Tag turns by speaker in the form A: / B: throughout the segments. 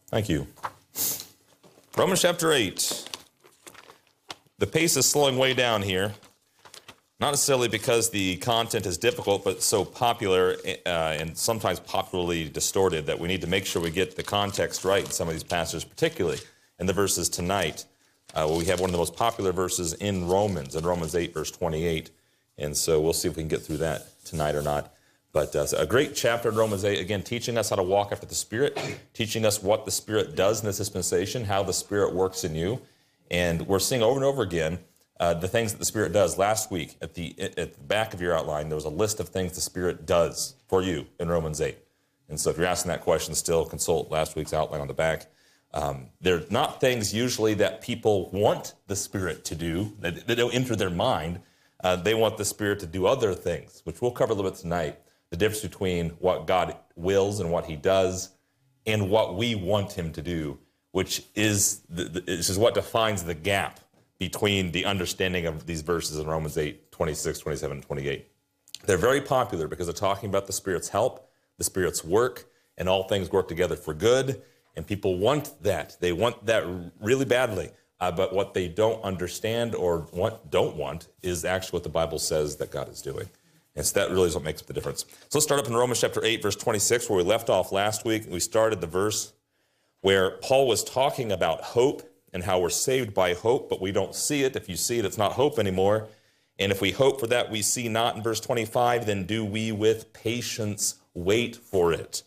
A: Thank you. Romans chapter 8. The pace is slowing way down here. Not necessarily because the content is difficult, but so popular and sometimes popularly distorted that we need to make sure we get the context right in some of these passages, particularly in the verses tonight. We have one of the most popular verses in Romans 8, verse 28. And so we'll see if we can get through that tonight or not. But a great chapter in Romans 8, again, teaching us how to walk after the Spirit, teaching us what the Spirit does in this dispensation, how the Spirit works in you. And we're seeing over and over again the things that the Spirit does. Last week, at the back of your outline, there was a list of things the Spirit does for you in Romans 8. And so if you're asking that question still, consult last week's outline on the back. They're not things usually that people want the Spirit to do, that don't enter their mind. They want the Spirit to do other things, which we'll cover a little bit tonight. The difference between what God wills and what He does and what we want Him to do, which is what defines the gap between the understanding of these verses in Romans 8, 26, 27, and 28. They're very popular because they're talking about the Spirit's help, the Spirit's work, and all things work together for good. And people want that. They want that really badly. But what they don't understand or don't want is actually what the Bible says that God is doing. And so that really is what makes the difference. So let's start up in Romans chapter 8, verse 26, where we left off last week. We started the verse where Paul was talking about hope and how we're saved by hope, but we don't see it. If you see it, it's not hope anymore. And if we hope for that we see not in verse 25, then do we with patience wait for it,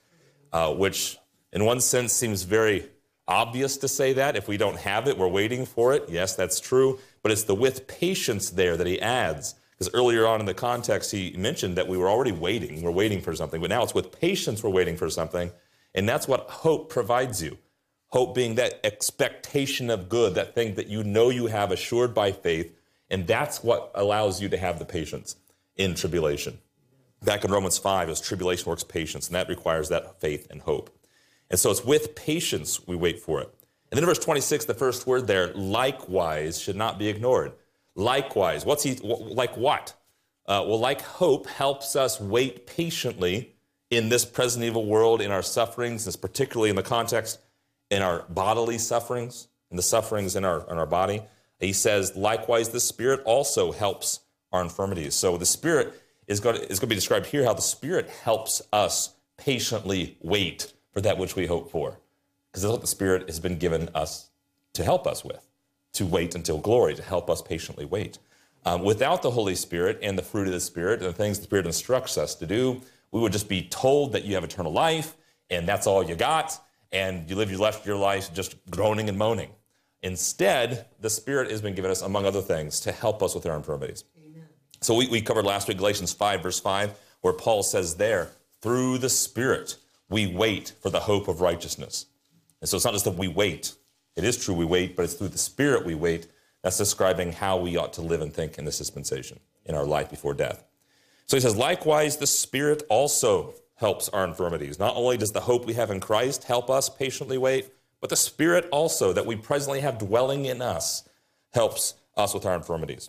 A: which in one sense seems very obvious to say that. If we don't have it, we're waiting for it. Yes, that's true. But it's the with patience there that he adds. Because earlier on in the context, he mentioned that we were already waiting. We're waiting for something. But now it's with patience we're waiting for something. And that's what hope provides you. Hope being that expectation of good, that thing that you know you have assured by faith. And that's what allows you to have the patience in tribulation. Back in Romans 5, as tribulation works patience, and that requires that faith and hope. And so it's with patience we wait for it. And then in verse 26, the first word there, likewise, should not be ignored. Likewise, like what? Well, like hope helps us wait patiently in this present evil world, in our sufferings, this particularly in the context in our bodily sufferings, in the sufferings in our body. He says, likewise, the Spirit also helps our infirmities. So the Spirit is going to be described here, how the Spirit helps us patiently wait for that which we hope for. Because that's what the Spirit has been given us to help us with, to wait until glory, to help us patiently wait. Without the Holy Spirit and the fruit of the Spirit and the things the Spirit instructs us to do, we would just be told that you have eternal life, and that's all you got, and you live your rest of your life just groaning and moaning. Instead, the Spirit has been given us, among other things, to help us with our infirmities. Amen. So we covered last week Galatians 5, verse 5, where Paul says there, through the Spirit, we wait for the hope of righteousness. And so it's not just that we wait. It is true we wait, but it's through the Spirit we wait. That's describing how we ought to live and think in this dispensation, in our life before death. So he says, likewise, the Spirit also helps our infirmities. Not only does the hope we have in Christ help us patiently wait, but the Spirit also that we presently have dwelling in us helps us with our infirmities.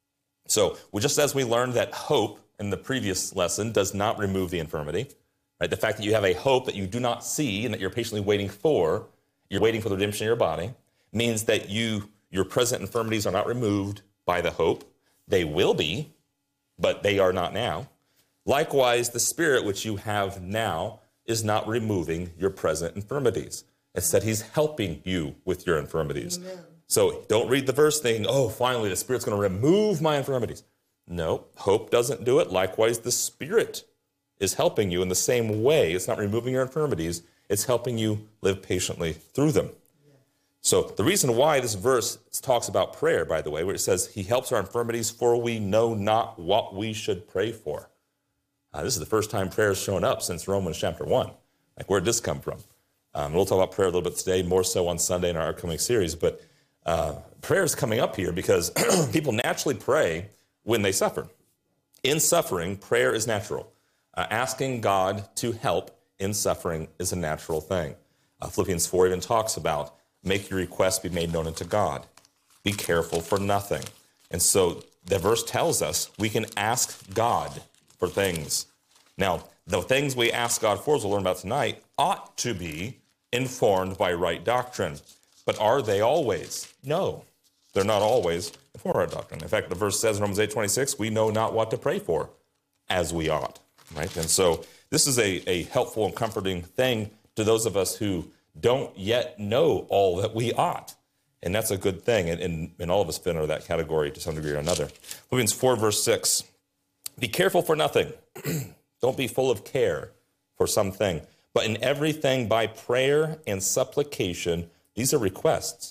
A: So just as we learned that hope in the previous lesson does not remove the infirmity, right? The fact that you have a hope that you do not see and that you're patiently waiting for, you're waiting for the redemption of your body, means that your present infirmities are not removed by the hope. They will be, but they are not now. Likewise, the Spirit which you have now is not removing your present infirmities. Instead, he's helping you with your infirmities. Amen. So don't read the verse thinking, oh, finally the Spirit's going to remove my infirmities. No, hope doesn't do it. Likewise, the Spirit is helping you in the same way. It's not removing your infirmities. It's helping you live patiently through them. So the reason why this verse talks about prayer, by the way, where it says he helps our infirmities for we know not what we should pray for. This is the first time prayer has shown up since Romans chapter 1. Like, where did this come from? We'll talk about prayer a little bit today, more so on Sunday in our upcoming series. But prayer is coming up here because people naturally pray when they suffer. In suffering, prayer is natural. Asking God to help in suffering is a natural thing. Philippians 4 even talks about make your requests be made known unto God. Be careful for nothing. And so the verse tells us we can ask God for things. Now, the things we ask God for, as we'll learn about tonight, ought to be informed by right doctrine. But are they always? No, they're not always informed by right doctrine. In fact, the verse says in Romans 8:26, we know not what to pray for as we ought, right? And so this is a helpful and comforting thing to those of us who don't yet know all that we ought. And that's a good thing. And all of us fit into that category to some degree or another. Philippians 4, verse 6. Be careful for nothing. Don't be full of care for something. But in everything by prayer and supplication, these are requests.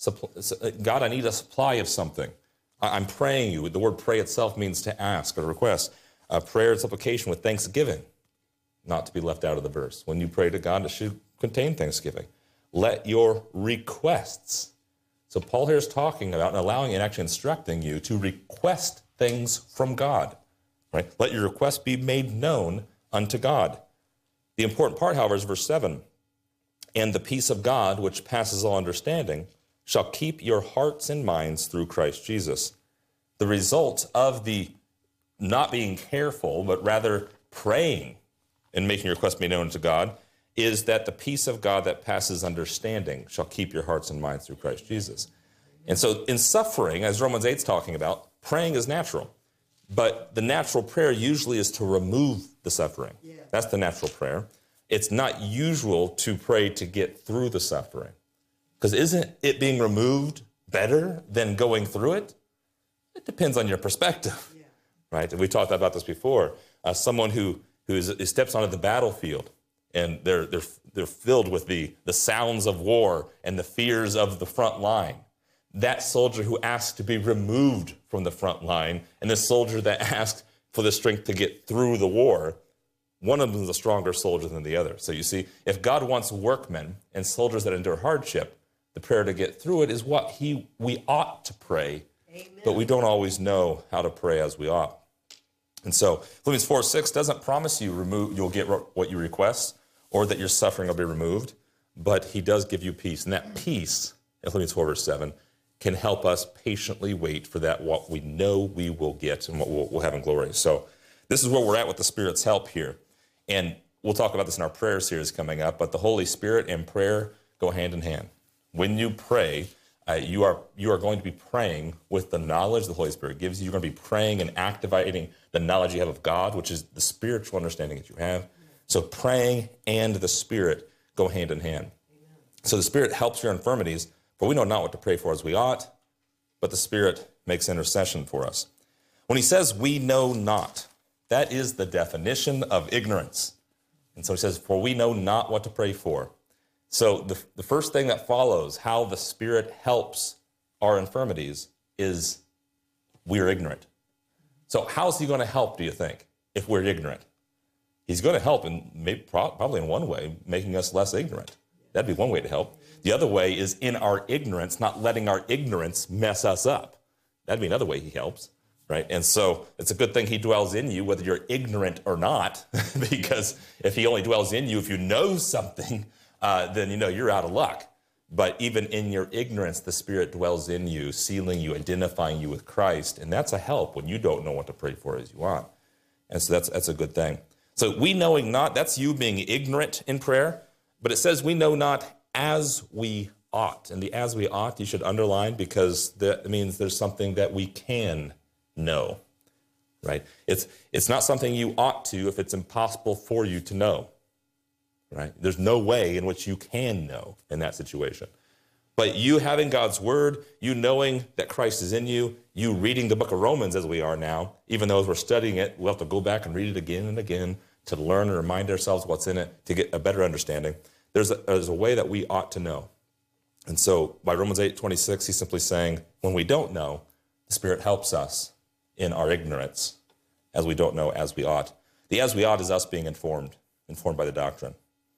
A: God, I need a supply of something. I'm praying you. The word pray itself means to ask or request. Prayer and supplication with thanksgiving, not to be left out of the verse. When you pray to God, it should contain thanksgiving. Let your requests. So Paul here is talking about and allowing and actually instructing you to request things from God. Right? Let your requests be made known unto God. The important part, however, is verse 7. And the peace of God, which passes all understanding, shall keep your hearts and minds through Christ Jesus. The result of the not being careful, but rather praying and making your requests be known to God, is that the peace of God that passes understanding shall keep your hearts and minds through Christ Jesus. And so in suffering, as Romans 8 is talking about, praying is natural. But the natural prayer usually is to remove the suffering. Yeah. That's the natural prayer. It's not usual to pray to get through the suffering. Because isn't it being removed better than going through it? It depends on your perspective, yeah. Right? And we talked about this before. Someone who steps onto the battlefield and they're filled with the sounds of war and the fears of the front line. That soldier who asked to be removed from the front line and the soldier that asked for the strength to get through the war, one of them is a stronger soldier than the other. So you see, if God wants workmen and soldiers that endure hardship, the prayer to get through it is what we ought to pray. Amen. But we don't always know how to pray as we ought. And so Philippians 4:6 doesn't promise you'll get what you request or that your suffering will be removed, but he does give you peace. And that peace, in Philippians 4, verse 7, can help us patiently wait for that what we know we will get and what we'll have in glory. So this is where we're at with the Spirit's help here. And we'll talk about this in our prayer series coming up, but the Holy Spirit and prayer go hand in hand. When you pray, you are going to be praying with the knowledge the Holy Spirit gives you. You're going to be praying and activating the knowledge you have of God, which is the spiritual understanding that you have. So praying and the Spirit go hand in hand. Amen. So the Spirit helps your infirmities, for we know not what to pray for as we ought, but the Spirit makes intercession for us. When he says we know not, that is the definition of ignorance. And so he says, for we know not what to pray for. So the first thing that follows how the Spirit helps our infirmities is we are ignorant. So how's he going to help, do you think, if we're ignorant? He's going to help probably in one way, making us less ignorant. That'd be one way to help. The other way is in our ignorance, not letting our ignorance mess us up. That'd be another way he helps, right? And so it's a good thing he dwells in you, whether you're ignorant or not, because if he only dwells in you, if you know something, then you're out of luck. But even in your ignorance, the Spirit dwells in you, sealing you, identifying you with Christ. And that's a help when you don't know what to pray for as you ought. And so that's a good thing. So we knowing not, that's you being ignorant in prayer. But it says we know not as we ought. And the as we ought, you should underline, because that means there's something that we can know, right? It's not something you ought to if it's impossible for you to know, right? There's no way in which you can know in that situation. But you having God's word, you knowing that Christ is in you, you reading the book of Romans as we are now, even though as we're studying it, we'll have to go back and read it again and again to learn and remind ourselves what's in it, to get a better understanding. There's a way that we ought to know. And so by Romans 8:26, he's simply saying, when we don't know, the Spirit helps us in our ignorance, as we don't know as we ought. The as we ought is us being informed by the doctrine.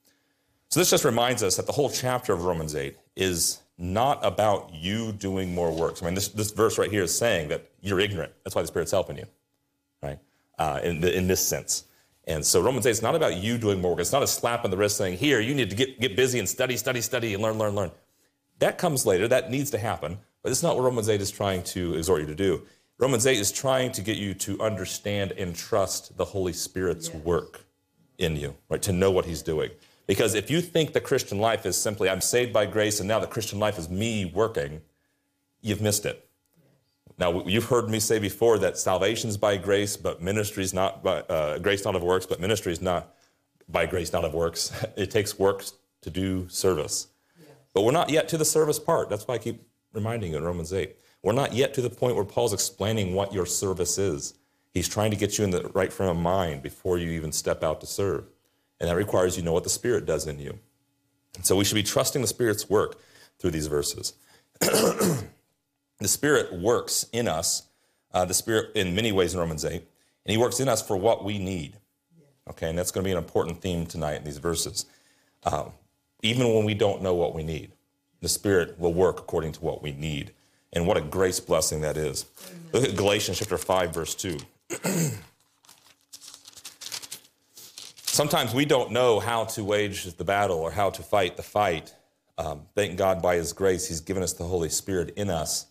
A: So this just reminds us that the whole chapter of Romans 8 is not about you doing more works. I mean, this verse right here is saying that you're ignorant. That's why the Spirit's helping you, right? In this sense. And so Romans 8 is not about you doing more work. It's not a slap on the wrist saying, here, you need to get busy and study and learn. That comes later. That needs to happen. But it's not what Romans 8 is trying to exhort you to do. Romans 8 is trying to get you to understand and trust the Holy Spirit's work in you, right? To know what he's doing. Because if you think the Christian life is simply, I'm saved by grace, and now the Christian life is me working, you've missed it. Now, you've heard me say before that salvation is by grace, but ministry is not by grace, not of works, but ministry is not by grace, not of works. It takes works to do service. Yeah. But we're not yet to the service part. That's why I keep reminding you in Romans 8. We're not yet to the point where Paul's explaining what your service is. He's trying to get you in the right frame of mind before you even step out to serve. And that requires you know what the Spirit does in you. And so we should be trusting the Spirit's work through these verses. The Spirit works in us, the Spirit in many ways in Romans 8, and he works in us for what we need. Okay, and that's going to be an important theme tonight in these verses. Even when we don't know what we need, the Spirit will work according to what we need. And what a grace blessing that is. Amen. Look at Galatians chapter 5, verse 2. Sometimes we don't know how to wage the battle or how to fight the fight. Thank God by his grace, he's given us the Holy Spirit in us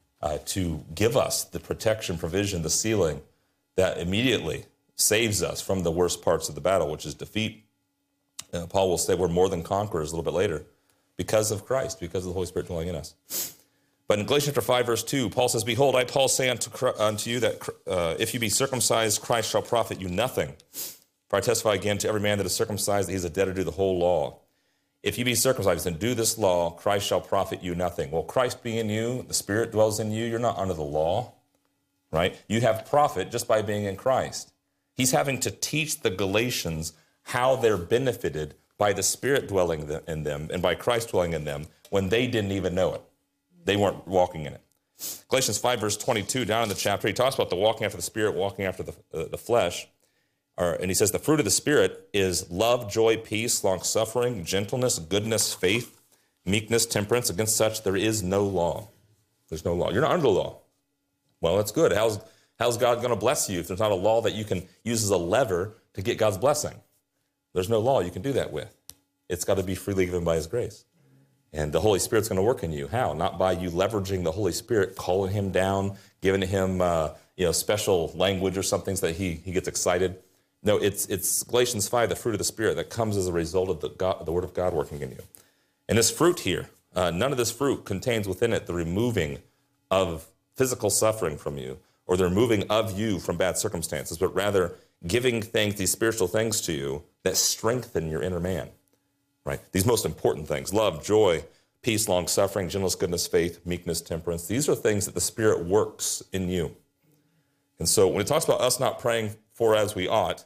A: to give us the protection, provision, the sealing that immediately saves us from the worst parts of the battle, which is defeat. Paul will say we're more than conquerors a little bit later because of Christ, because of the Holy Spirit dwelling in us. But in Galatians chapter 5, verse 2, Paul says, Behold, I, Paul, say unto you that if you be circumcised, Christ shall profit you nothing. For I testify again to every man that is circumcised that he is a debtor to the whole law. If you be circumcised and do this law, Christ shall profit you nothing. Well, Christ being in you, the Spirit dwells in you, you're not under the law, right? You have profit just by being in Christ. He's having to teach the Galatians how they're benefited by the Spirit dwelling in them and by Christ dwelling in them when they didn't even know it. They weren't walking in it. Galatians 5, verse 22, down in the chapter, he talks about the walking after the Spirit, walking after the flesh. And he says the fruit of the Spirit is love, joy, peace, long-suffering, gentleness, goodness, faith, meekness, temperance. Against such there is no law. There's no law. You're not under the law. Well, that's good. How's God going to bless you if there's not a law that you can use as a lever to get God's blessing? There's no law you can do that with. It's got to be freely given by his grace. And the Holy Spirit's going to work in you. How? Not by you leveraging the Holy Spirit, calling him down, giving him special language or something so that he gets excited. No, it's Galatians 5, the fruit of the Spirit, that comes as a result of the Word of God working in you. And this fruit here, none of this fruit contains within it the removing of physical suffering from you or the removing of you from bad circumstances, but rather giving these spiritual things to you that strengthen your inner man, right? These most important things, love, joy, peace, long-suffering, gentleness, goodness, faith, meekness, temperance. These are things that the Spirit works in you. And so when it talks about us not praying for as we ought,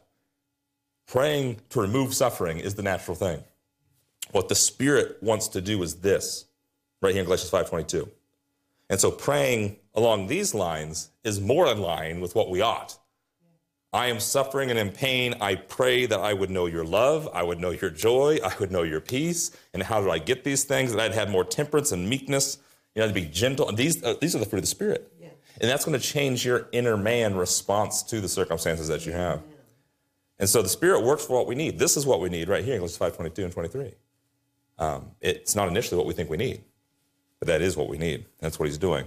A: praying to remove suffering is the natural thing. What the Spirit wants to do is this, right here in Galatians 5:22. And so praying along these lines is more in line with what we ought. I am suffering and in pain. I pray that I would know your love, I would know your joy, I would know your peace. And how do I get these things? That I'd have more temperance and meekness, to be gentle. And these are the fruit of the Spirit. Yeah. And that's going to change your inner man response to the circumstances that you have. Yeah. And so the Spirit works for what we need. This is what we need right here in Galatians 5:22 and 23. It's not initially what we think we need, but that is what we need. That's what he's doing.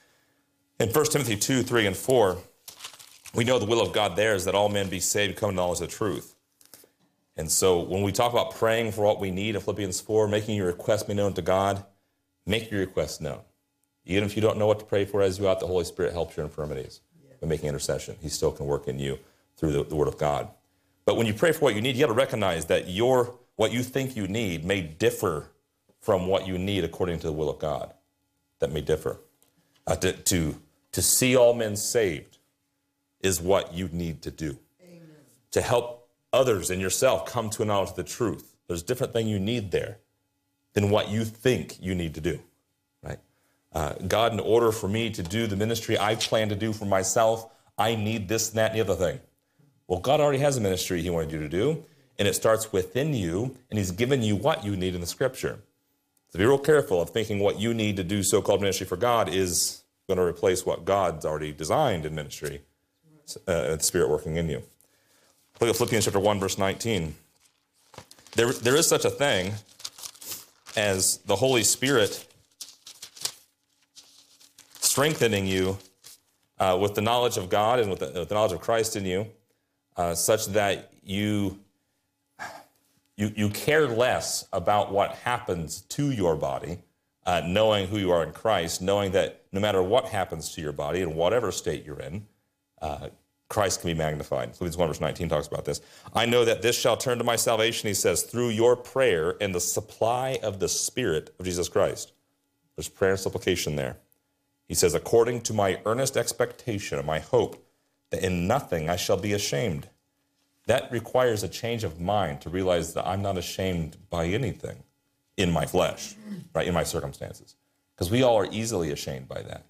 A: In 1 Timothy 2, 3, and 4, we know the will of God there is that all men be saved and come to knowledge of the truth. And so when we talk about praying for what we need in Philippians 4, making your request be known to God, make your request known. Even if you don't know what to pray for as you ought, the Holy Spirit helps your infirmities by making intercession. He still can work in you through the Word of God. But when you pray for what you need, you got to recognize that what you think you need may differ from what you need according to the will of God. That may differ. To see all men saved is what you need to do. Amen. To help others and yourself come to a knowledge of the truth. There's a different thing you need there than what you think you need to do, right? God, in order for me to do the ministry I plan to do for myself, I need this, that, and the other thing. Well, God already has a ministry he wanted you to do, and it starts within you, and he's given you what you need in the Scripture. So be real careful of thinking what you need to do so-called ministry for God is going to replace what God's already designed in ministry, the Spirit working in you. Look at Philippians chapter 1, verse 19. There is such a thing as the Holy Spirit strengthening you with the knowledge of God and with the knowledge of Christ in you, such that you you care less about what happens to your body, knowing who you are in Christ, knowing that no matter what happens to your body, in whatever state you're in, Christ can be magnified. Philippians 1 verse 19 talks about this. I know that this shall turn to my salvation, he says, through your prayer and the supply of the Spirit of Jesus Christ. There's prayer and supplication there. He says, according to my earnest expectation and my hope, that in nothing I shall be ashamed. That requires a change of mind to realize that I'm not ashamed by anything in my flesh, right, in my circumstances. Because we all are easily ashamed by that.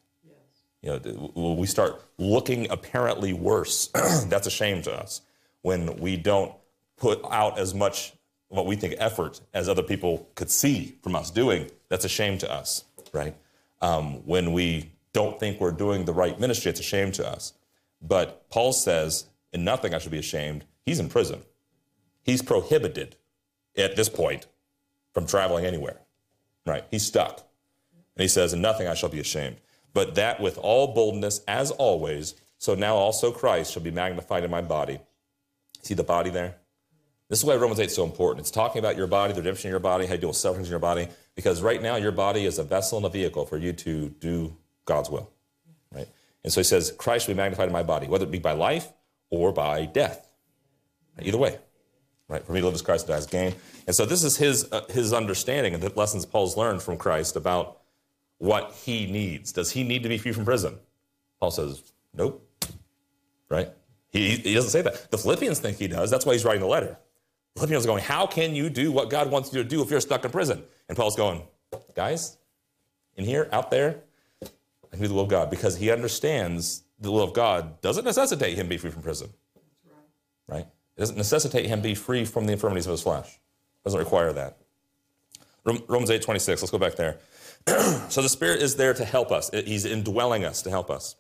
A: When we start looking apparently worse, that's a shame to us. When we don't put out as much what we think effort as other people could see from us doing, that's a shame to us, right? When we don't think we're doing the right ministry, it's a shame to us. But Paul says, in nothing I should be ashamed. He's in prison. He's prohibited at this point from traveling anywhere, right? He's stuck. And he says, in nothing I shall be ashamed. But that with all boldness, as always, so now also Christ shall be magnified in my body. See the body there? This is why Romans 8 is so important. It's talking about your body, the redemption of your body, how you deal with sufferings in your body, because right now your body is a vessel and a vehicle for you to do God's will, right? And so he says, Christ will be magnified in my body, whether it be by life or by death. Either way, right? For me to live as Christ, to die as gain. And so this is his understanding of the lessons Paul's learned from Christ about what he needs. Does he need to be free from prison? Paul says, nope, right? He doesn't say that. The Philippians think he does. That's why he's writing the letter. The Philippians are going, how can you do what God wants you to do if you're stuck in prison? And Paul's going, guys, in here, out there, I can do the will of God, because he understands the will of God doesn't necessitate him be free from prison. That's right? It doesn't necessitate him be free from the infirmities of his flesh. It doesn't require that. Romans 8:26, let's go back there. So the Spirit is there to help us. He's indwelling us to help us.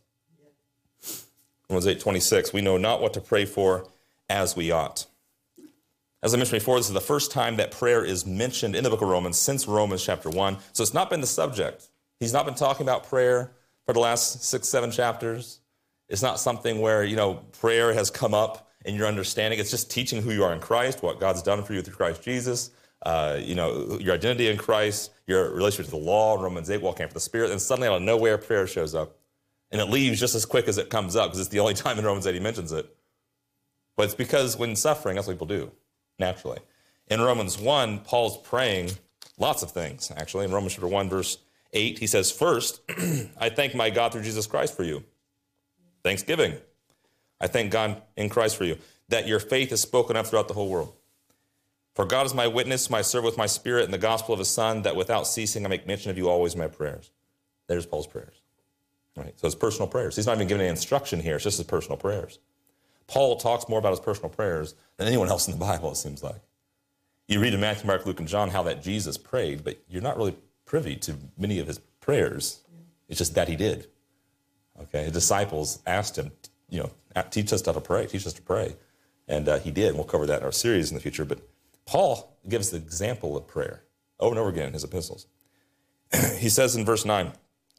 A: Romans 8:26, we know not what to pray for as we ought. As I mentioned before, this is the first time that prayer is mentioned in the book of Romans since Romans chapter 1. So it's not been the subject. He's not been talking about prayer for the last 6, 7 chapters. It's not something where, prayer has come up in your understanding. It's just teaching who you are in Christ, what God's done for you through Christ Jesus, your identity in Christ, your relationship to the law, Romans 8, walking after the Spirit, and suddenly out of nowhere, prayer shows up. And it leaves just as quick as it comes up, because it's the only time in Romans 8 he mentions it. But it's because when suffering, that's what people do, naturally. In Romans 1, Paul's praying lots of things, actually. In Romans chapter 1, verse 8, he says, first, I thank my God through Jesus Christ for you. Thanksgiving. I thank God in Christ for you, that your faith is spoken of throughout the whole world. For God is my witness, whom I serve with my spirit in the gospel of his Son, that without ceasing I make mention of you always in my prayers. There's Paul's prayers. Right? So it's personal prayers. He's not even giving any instruction here. It's just his personal prayers. Paul talks more about his personal prayers than anyone else in the Bible, it seems like. You read in Matthew, Mark, Luke, and John how that Jesus prayed, but you're not really privy to many of his prayers. It's just that he did. Okay, his disciples asked him, teach us how to pray, teach us to pray. And he did. We'll cover that in our series in the future. But Paul gives the example of prayer over and over again in his epistles. He says in verse 10,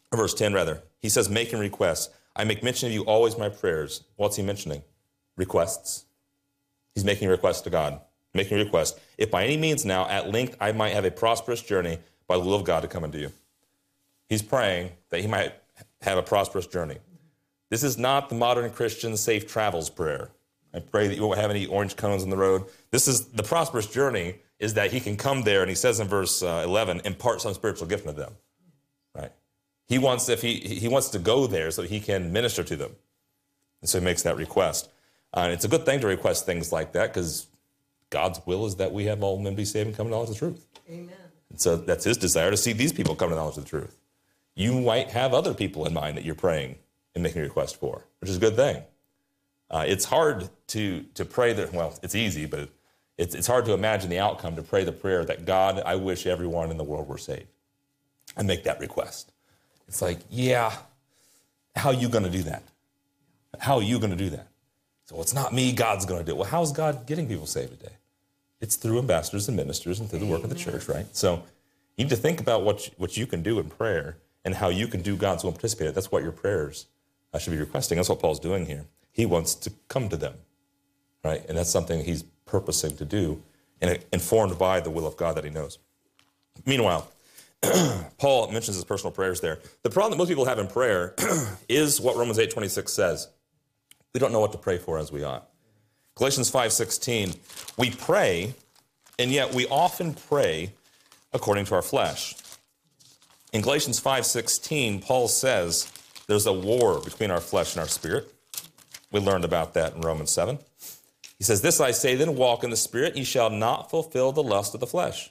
A: he says, making requests. I make mention of you always in my prayers. What's he mentioning? Requests. He's making requests to God, making a request. If by any means now, at length, I might have a prosperous journey by the will of God to come unto you. He's praying that he might have a prosperous journey. This is not the modern Christian safe travels prayer. I pray that you won't have any orange cones on the road. This is the prosperous journey, is that he can come there, and he says in verse 11, impart some spiritual gift to them. Right? He wants to go there so he can minister to them. And so he makes that request. And it's a good thing to request things like that, because God's will is that we have all men be saved and come to knowledge of the truth. Amen. And so that's his desire, to see these people come to knowledge of the truth. You might have other people in mind that you're praying and making a request for, which is a good thing. It's hard to pray that, well, it's easy, but it's hard to imagine the outcome, to pray the prayer that, God, I wish everyone in the world were saved, and make that request. It's like, yeah, how are you going to do that? How are you going to do that? So it's not me, God's going to do it. Well, how is God getting people saved today? It's through ambassadors and ministers and through the work of the church, right? So you need to think about what you can do in prayer and how you can do God's will and participate in it. That's what your prayers should be requesting. That's what Paul's doing here. He wants to come to them, right? And that's something he's purposing to do and informed by the will of God that he knows. Meanwhile, Paul mentions his personal prayers there. The problem that most people have in prayer is what Romans 8:26 says. We don't know what to pray for as we ought. Galatians 5:16, we pray, and yet we often pray according to our flesh. In Galatians 5:16, Paul says there's a war between our flesh and our spirit. We learned about that in Romans 7. He says, this I say, then walk in the Spirit, ye shall not fulfill the lust of the flesh.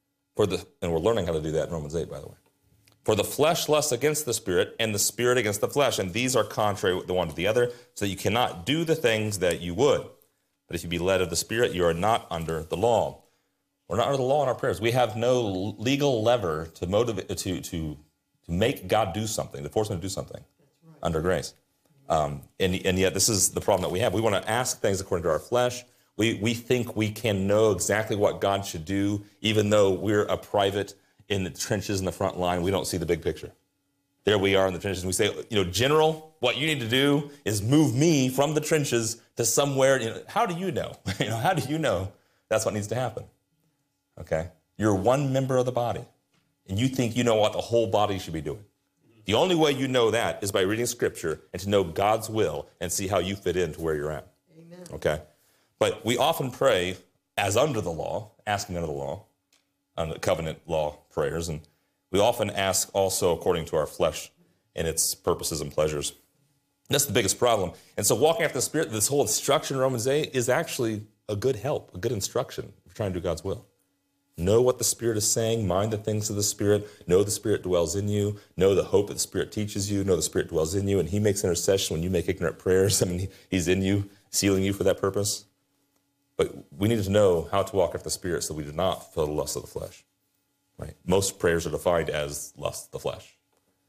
A: And we're learning how to do that in Romans 8, by the way. For the flesh lusts against the Spirit, and the Spirit against the flesh, and these are contrary the one to the other, so that you cannot do the things that you would. But if you be led of the Spirit, you are not under the law. We're not under the law in our prayers. We have no legal lever to motivate to make God do something, to force him to do something under grace. And yet this is the problem that we have. We want to ask things according to our flesh. We think we can know exactly what God should do, even though we're a private in the trenches in the front line. We don't see the big picture. There we are in the trenches, and we say, General, what you need to do is move me from the trenches to somewhere. How do you know? How do you know that's what needs to happen? Okay? You're one member of the body, and you think you know what the whole body should be doing. The only way you know that is by reading Scripture and to know God's will and see how you fit into where you're at. Amen. Okay? But we often pray as under the law, asking under the law, on the covenant law prayers, and we often ask also according to our flesh and its purposes and pleasures. That's the biggest problem. And so walking after the Spirit, this whole instruction in Romans 8 is actually a good help, a good instruction for trying to do God's will. Know what the Spirit is saying, mind the things of the Spirit, know the Spirit dwells in you, know the hope that the Spirit teaches you, know the Spirit dwells in you, and he makes intercession when you make ignorant prayers. He's in you, sealing you for that purpose. But we need to know how to walk after the Spirit so we do not fulfill the lust of the flesh. Right? Most prayers are defined as lust of the flesh.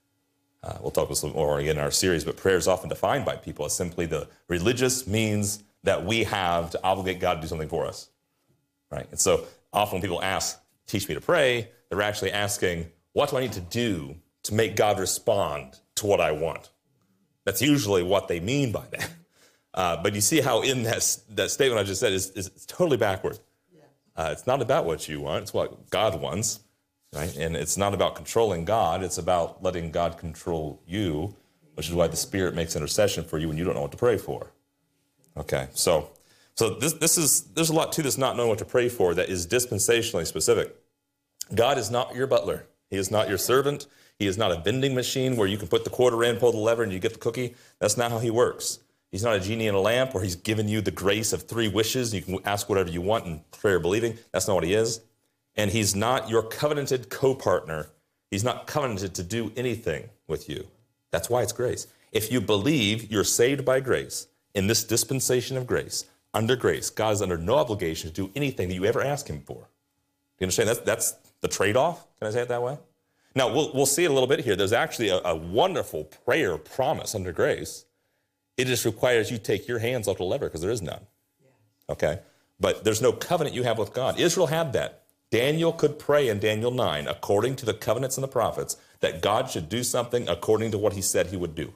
A: We'll talk about this more again in our series, but prayer is often defined by people as simply the religious means that we have to obligate God to do something for us. Right? And so often when people ask, teach me to pray, they're actually asking, what do I need to do to make God respond to what I want? That's usually what they mean by that. But you see how in that statement I just said is totally backward. It's not about what you want, it's what God wants. Right? And it's not about controlling God, it's about letting God control you, which is why the Spirit makes intercession for you when you don't know what to pray for. Okay, so there's a lot to this not knowing what to pray for that is dispensationally specific. God is not your butler. He is not your servant. He is not a vending machine where you can put the quarter in, pull the lever, and you get the cookie. That's not how he works. He's not a genie in a lamp where he's given you the grace of 3 wishes. You can ask whatever you want in prayer believing. That's not what he is. And he's not your covenanted co-partner. He's not covenanted to do anything with you. That's why it's grace. If you believe you're saved by grace, in this dispensation of grace, under grace, God is under no obligation to do anything that you ever ask him for. Do you understand? That's the trade-off. Can I say it that way? Now, we'll see it a little bit here. There's actually a wonderful prayer promise under grace. It just requires you take your hands off the lever because there is none. Okay? But there's no covenant you have with God. Israel had that. Daniel could pray in Daniel 9, according to the covenants and the prophets, that God should do something according to what he said he would do.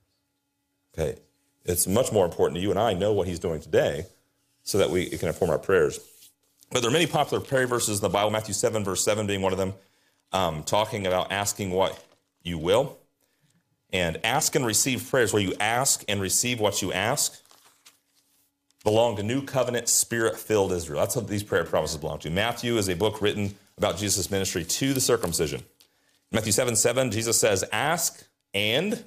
A: Okay? It's much more important to you and I know what he's doing today so that we can inform our prayers. But there are many popular prayer verses in the Bible, Matthew 7, verse 7 being one of them, talking about asking what you will. And ask and receive prayers where you ask and receive what you ask belong to New Covenant, Spirit-filled Israel. That's what these prayer promises belong to. Matthew is a book written about Jesus' ministry to the circumcision. Matthew 7:7, Jesus says, ask and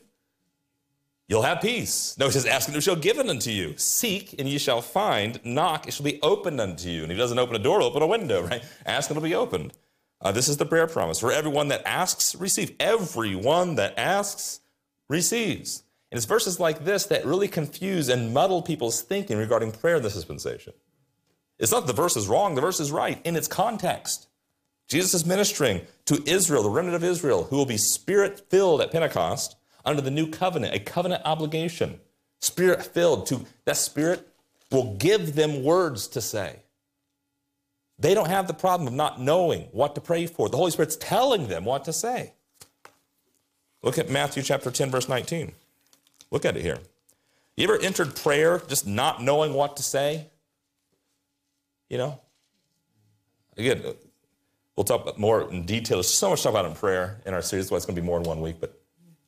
A: you'll have peace. No, he says, ask and it shall be given unto you. Seek and ye shall find. Knock, it shall be opened unto you. And if he doesn't open a door, open a window, right? Ask and it'll be opened. This is the prayer promise. For everyone that asks, receive. Everyone that asks, receives. And it's verses like this that really confuse and muddle people's thinking regarding prayer in this dispensation. It's not the verse is wrong, the verse is right in its context. Jesus is ministering to Israel, the remnant of Israel, who will be Spirit-filled at Pentecost under the new covenant, a covenant obligation. Spirit-filled, that Spirit will give them words to say. They don't have the problem of not knowing what to pray for. The Holy Spirit's telling them what to say. Look at Matthew chapter 10, verse 19. Look at it here. You ever entered prayer just not knowing what to say? Again, we'll talk more in detail. There's so much to talk about in prayer in our series. That's why it's going to be more in 1 week. But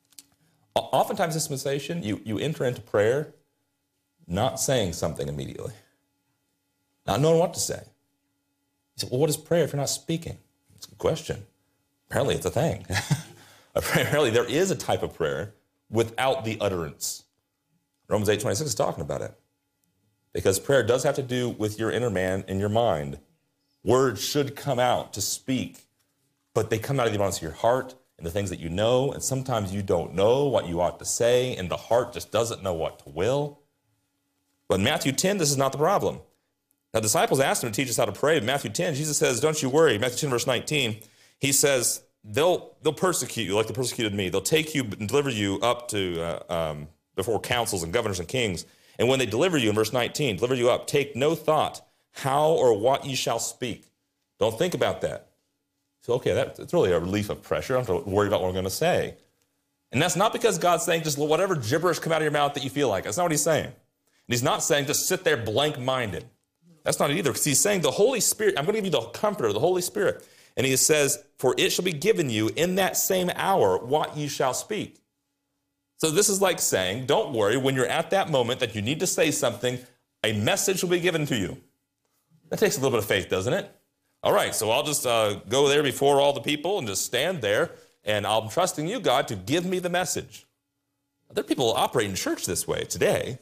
A: oftentimes dispensation, you enter into prayer not saying something immediately, not knowing what to say. You say, well, what is prayer if you're not speaking? It's a good question. Apparently it's a thing. Apparently there is a type of prayer without the utterance. Romans 8:26 is talking about it. Because prayer does have to do with your inner man and your mind. Words should come out to speak, but they come out of the abundance of your heart and the things that you know, and sometimes you don't know what you ought to say, and the heart just doesn't know what to will. But in Matthew 10, this is not the problem. Now, the disciples asked him to teach us how to pray. In Matthew 10, Jesus says, don't you worry. Matthew 10, verse 19, he says, they'll persecute you like they persecuted me. They'll take you and deliver you up to before councils and governors and kings. And when they deliver you, in verse 19, deliver you up, take no thought how or what ye shall speak. Don't think about that. So, okay, it's really a relief of pressure. I don't have to worry about what I'm going to say. And that's not because God's saying just whatever gibberish come out of your mouth that you feel like. That's not what he's saying. And he's not saying just sit there blank-minded. That's not it either, because he's saying the Holy Spirit, I'm going to give you the Comforter, the Holy Spirit. And he says, for it shall be given you in that same hour what ye shall speak. So this is like saying, don't worry, when you're at that moment that you need to say something, a message will be given to you. That takes a little bit of faith, doesn't it? All right, so I'll just go there before all the people and just stand there, and I'm trusting you, God, to give me the message. There are people who operate in church this way today.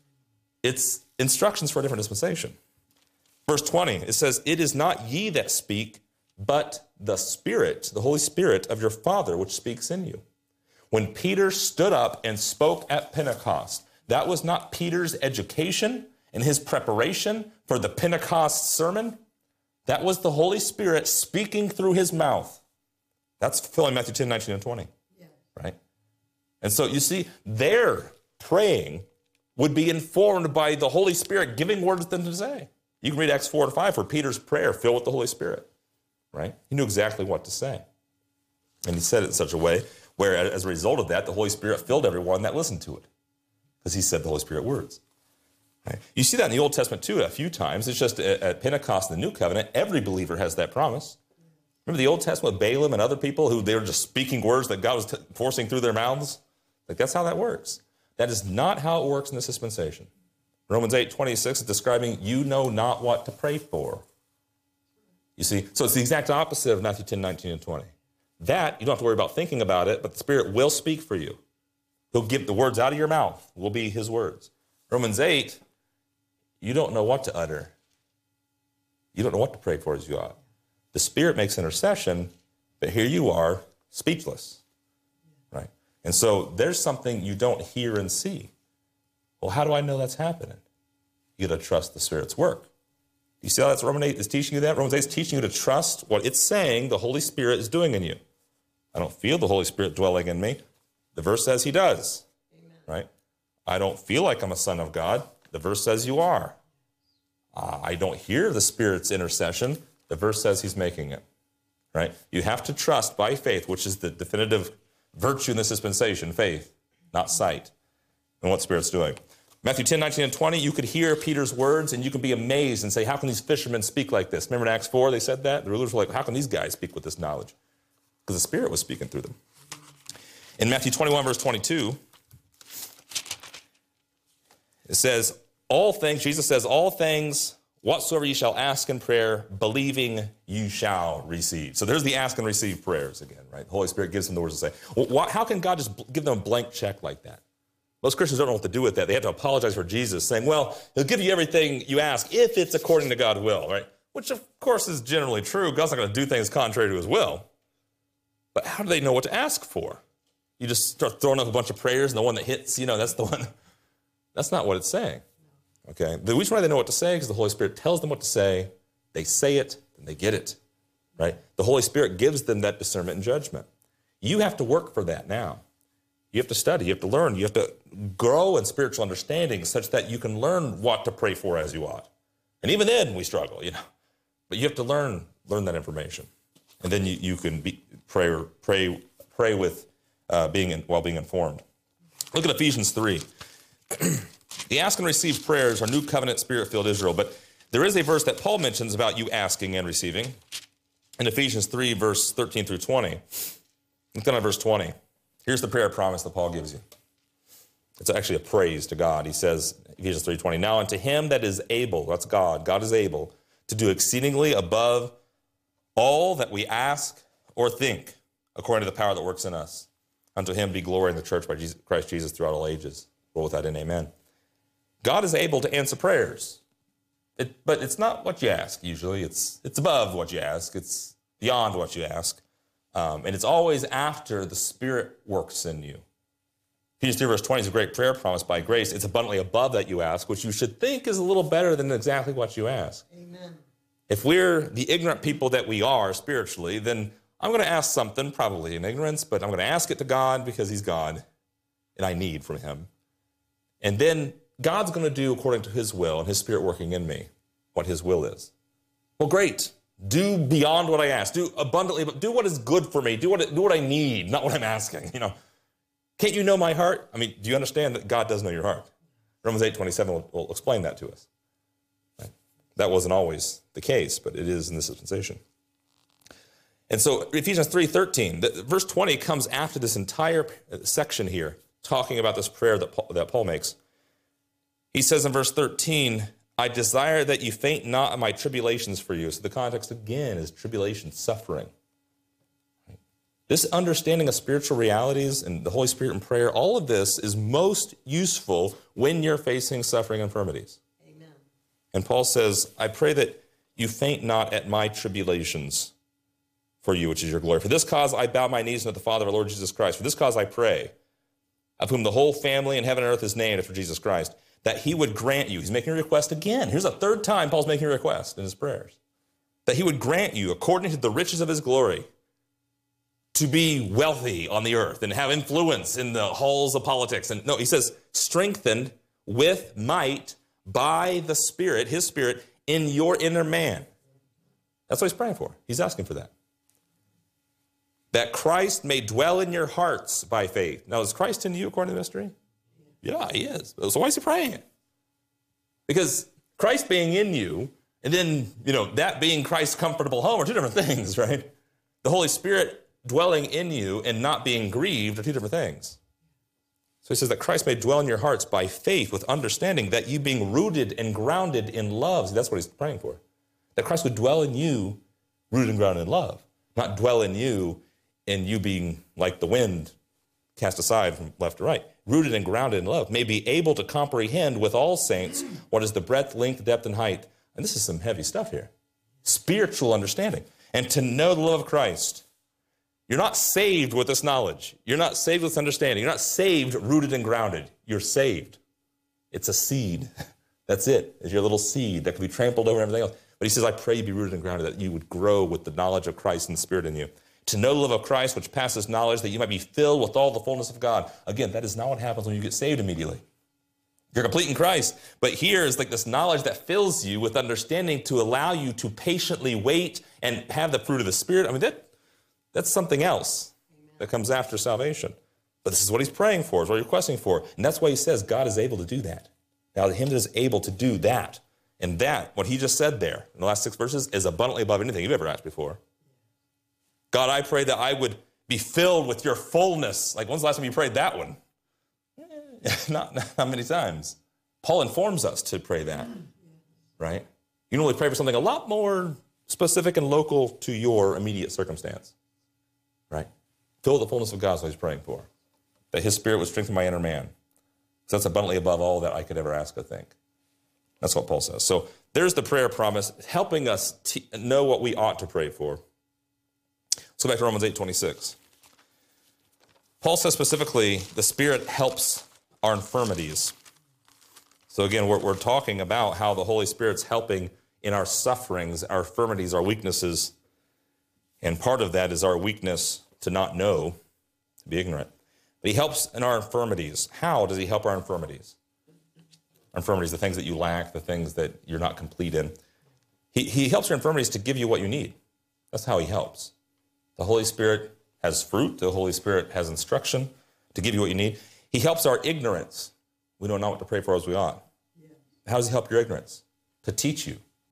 A: It's instructions for a different dispensation. Verse 20, it says, it is not ye that speak, but the Spirit, the Holy Spirit of your Father, which speaks in you. When Peter stood up and spoke at Pentecost, that was not Peter's education and his preparation for the Pentecost sermon. That was the Holy Spirit speaking through his mouth. That's fulfilling Matthew 10, 19, and 20. Yeah. Right? And so you see, their praying would be informed by the Holy Spirit giving words to them to say. You can read Acts 4 and 5 for Peter's prayer filled with the Holy Spirit. Right? He knew exactly what to say. And he said it in such a way where, as a result of that, the Holy Spirit filled everyone that listened to it. Because he said the Holy Spirit words. Right? You see that in the Old Testament, too, a few times. It's just at Pentecost in the New Covenant, every believer has that promise. Remember the Old Testament with Balaam and other people who they were just speaking words that God was forcing through their mouths? Like, that's how that works. That is not how it works in this dispensation. Romans 8:26 is describing, you know not what to pray for. You see, so it's the exact opposite of Matthew 10, 19, and 20. That, you don't have to worry about thinking about it, but the Spirit will speak for you. He'll give the words out of your mouth, will be his words. Romans 8, you don't know what to utter. You don't know what to pray for as you ought. The Spirit makes intercession, but here you are, speechless. Right? And so there's something you don't hear and see. Well, how do I know that's happening? You got to trust the Spirit's work. You see how that's Romans 8 is teaching you that? Romans 8 is teaching you to trust what it's saying the Holy Spirit is doing in you. I don't feel the Holy Spirit dwelling in me. The verse says he does. Amen. Right? I don't feel like I'm a son of God. The verse says you are. I don't hear the Spirit's intercession. The verse says he's making it. Right? You have to trust by faith, which is the definitive virtue in this dispensation, faith, not sight, and what the Spirit's doing. Matthew 10, 19, and 20, you could hear Peter's words and you can be amazed and say, how can these fishermen speak like this? Remember in Acts 4, they said that? The rulers were like, how can these guys speak with this knowledge? Because the Spirit was speaking through them. In Matthew 21, verse 22, it says, Jesus says, all things whatsoever ye shall ask in prayer, believing you shall receive. So there's the ask and receive prayers again, right? The Holy Spirit gives them the words to say. Well, how can God just give them a blank check like that? Most Christians don't know what to do with that. They have to apologize for Jesus, saying, well, he'll give you everything you ask if it's according to God's will, right? Which, of course, is generally true. God's not going to do things contrary to his will. But how do they know what to ask for? You just start throwing up a bunch of prayers, and the one that hits, that's the one. That's not what it's saying, okay? The reason why they know what to say is because the Holy Spirit tells them what to say. They say it, and they get it, right? The Holy Spirit gives them that discernment and judgment. You have to work for that now. You have to study, you have to learn, you have to grow in spiritual understanding such that you can learn what to pray for as you ought. And even then we struggle, But you have to learn that information. And then you can pray with while being informed. Look at Ephesians 3. The ask and receive prayers are new covenant spirit-filled Israel, but There is a verse that Paul mentions about you asking and receiving in Ephesians 3, verse 13 through 20. Look down at verse 20. Here's the prayer promise that Paul gives you. It's actually a praise to God. He says, Ephesians 3:20, now unto him that is able, that's God, God is able to do exceedingly above all that we ask or think, according to the power that works in us. Unto him be glory in the church by Christ Jesus throughout all ages. Roll with that in, amen. God is able to answer prayers. But it's not what you ask usually. It's above what you ask. It's beyond what you ask. And it's always after the Spirit works in you. Ephesians 3 verse 20 is a great prayer promise by grace. It's abundantly above that you ask, which you should think is a little better than exactly what you ask.
B: Amen.
A: If we're the ignorant people that we are spiritually, then I'm going to ask something, probably in ignorance, but I'm going to ask it to God because he's God and I need from him. And then God's going to do according to his will and his Spirit working in me what his will is. Well, great. Do beyond what I ask. Do abundantly, but do what is good for me. Do what I need, not what I'm asking. Can't you know my heart? I mean, do you understand that God does know your heart? Romans 8:27 will explain that to us. Right? That wasn't always the case, but it is in this dispensation. And so Ephesians 3:13, verse 20 comes after this entire section here, talking about this prayer that Paul makes. He says in verse 13, I desire that you faint not in my tribulations for you. So the context again is tribulation, suffering. This understanding of spiritual realities and the Holy Spirit in prayer, all of this is most useful when you're facing suffering and infirmities.
B: Amen.
A: And Paul says, I pray that you faint not at my tribulations for you, which is your glory. For this cause I bow my knees unto the Father of our Lord Jesus Christ. For this cause I pray, of whom the whole family in heaven and earth is named after Jesus Christ, that he would grant you. He's making a request again. Here's a third time Paul's making a request in his prayers. That he would grant you, according to the riches of his glory, to be wealthy on the earth and have influence in the halls of politics. And no, he says, strengthened with might by the Spirit, his Spirit, in your inner man. That's what he's praying for. He's asking for that. That Christ may dwell in your hearts by faith. Now, is Christ in you according to the mystery? Yeah, he is. So why is he praying it? Because Christ being in you, and then, that being Christ's comfortable home are two different things, right? The Holy Spirit dwelling in you and not being grieved are two different things. So he says that Christ may dwell in your hearts by faith with understanding that you being rooted and grounded in love. See, that's what he's praying for. That Christ would dwell in you, rooted and grounded in love. Not dwell in you and you being like the wind cast aside from left to right. Rooted and grounded in love. May be able to comprehend with all saints what is the breadth, length, depth, and height. And this is some heavy stuff here. Spiritual understanding. And to know the love of Christ. You're not saved with this knowledge. You're not saved with this understanding. You're not saved, rooted, and grounded. You're saved. It's a seed. That's it. It's your little seed that can be trampled over and everything else. But he says, I pray you be rooted and grounded, that you would grow with the knowledge of Christ and the Spirit in you. To know the love of Christ, which passes knowledge, that you might be filled with all the fullness of God. Again, that is not what happens when you get saved immediately. You're complete in Christ. But here is like this knowledge that fills you with understanding to allow you to patiently wait and have the fruit of the Spirit. I mean, that's something else that comes after salvation. But this is what he's praying for, is what he's requesting for. And that's why he says God is able to do that. Now, him that is able to do that, and that, what he just said there in the last 6 verses, is abundantly above anything you've ever asked before. God, I pray that I would be filled with your fullness. Like, when's the last time you prayed that one? Not many times. Paul informs us to pray that, right? You normally pray for something a lot more specific and local to your immediate circumstance, right? Fill the fullness of God is what he's praying for. That his Spirit would strengthen my inner man. So that's abundantly above all that I could ever ask or think. That's what Paul says. So there's the prayer promise, helping us know what we ought to pray for. Let's go back to Romans 8:26. Paul says specifically, the Spirit helps our infirmities. So again, we're talking about how the Holy Spirit's helping in our sufferings, our infirmities, our weaknesses. And part of that is our weakness to not know, to be ignorant. But he helps in our infirmities. How does he help our infirmities? Our infirmities, the things that you lack, the things that you're not complete in. He helps your infirmities to give you what you need. That's how he helps. The Holy Spirit has fruit. The Holy Spirit has instruction to give you what you need. He helps our ignorance. We don't know what to pray for as we ought. Yeah. How does he help your ignorance? To teach you.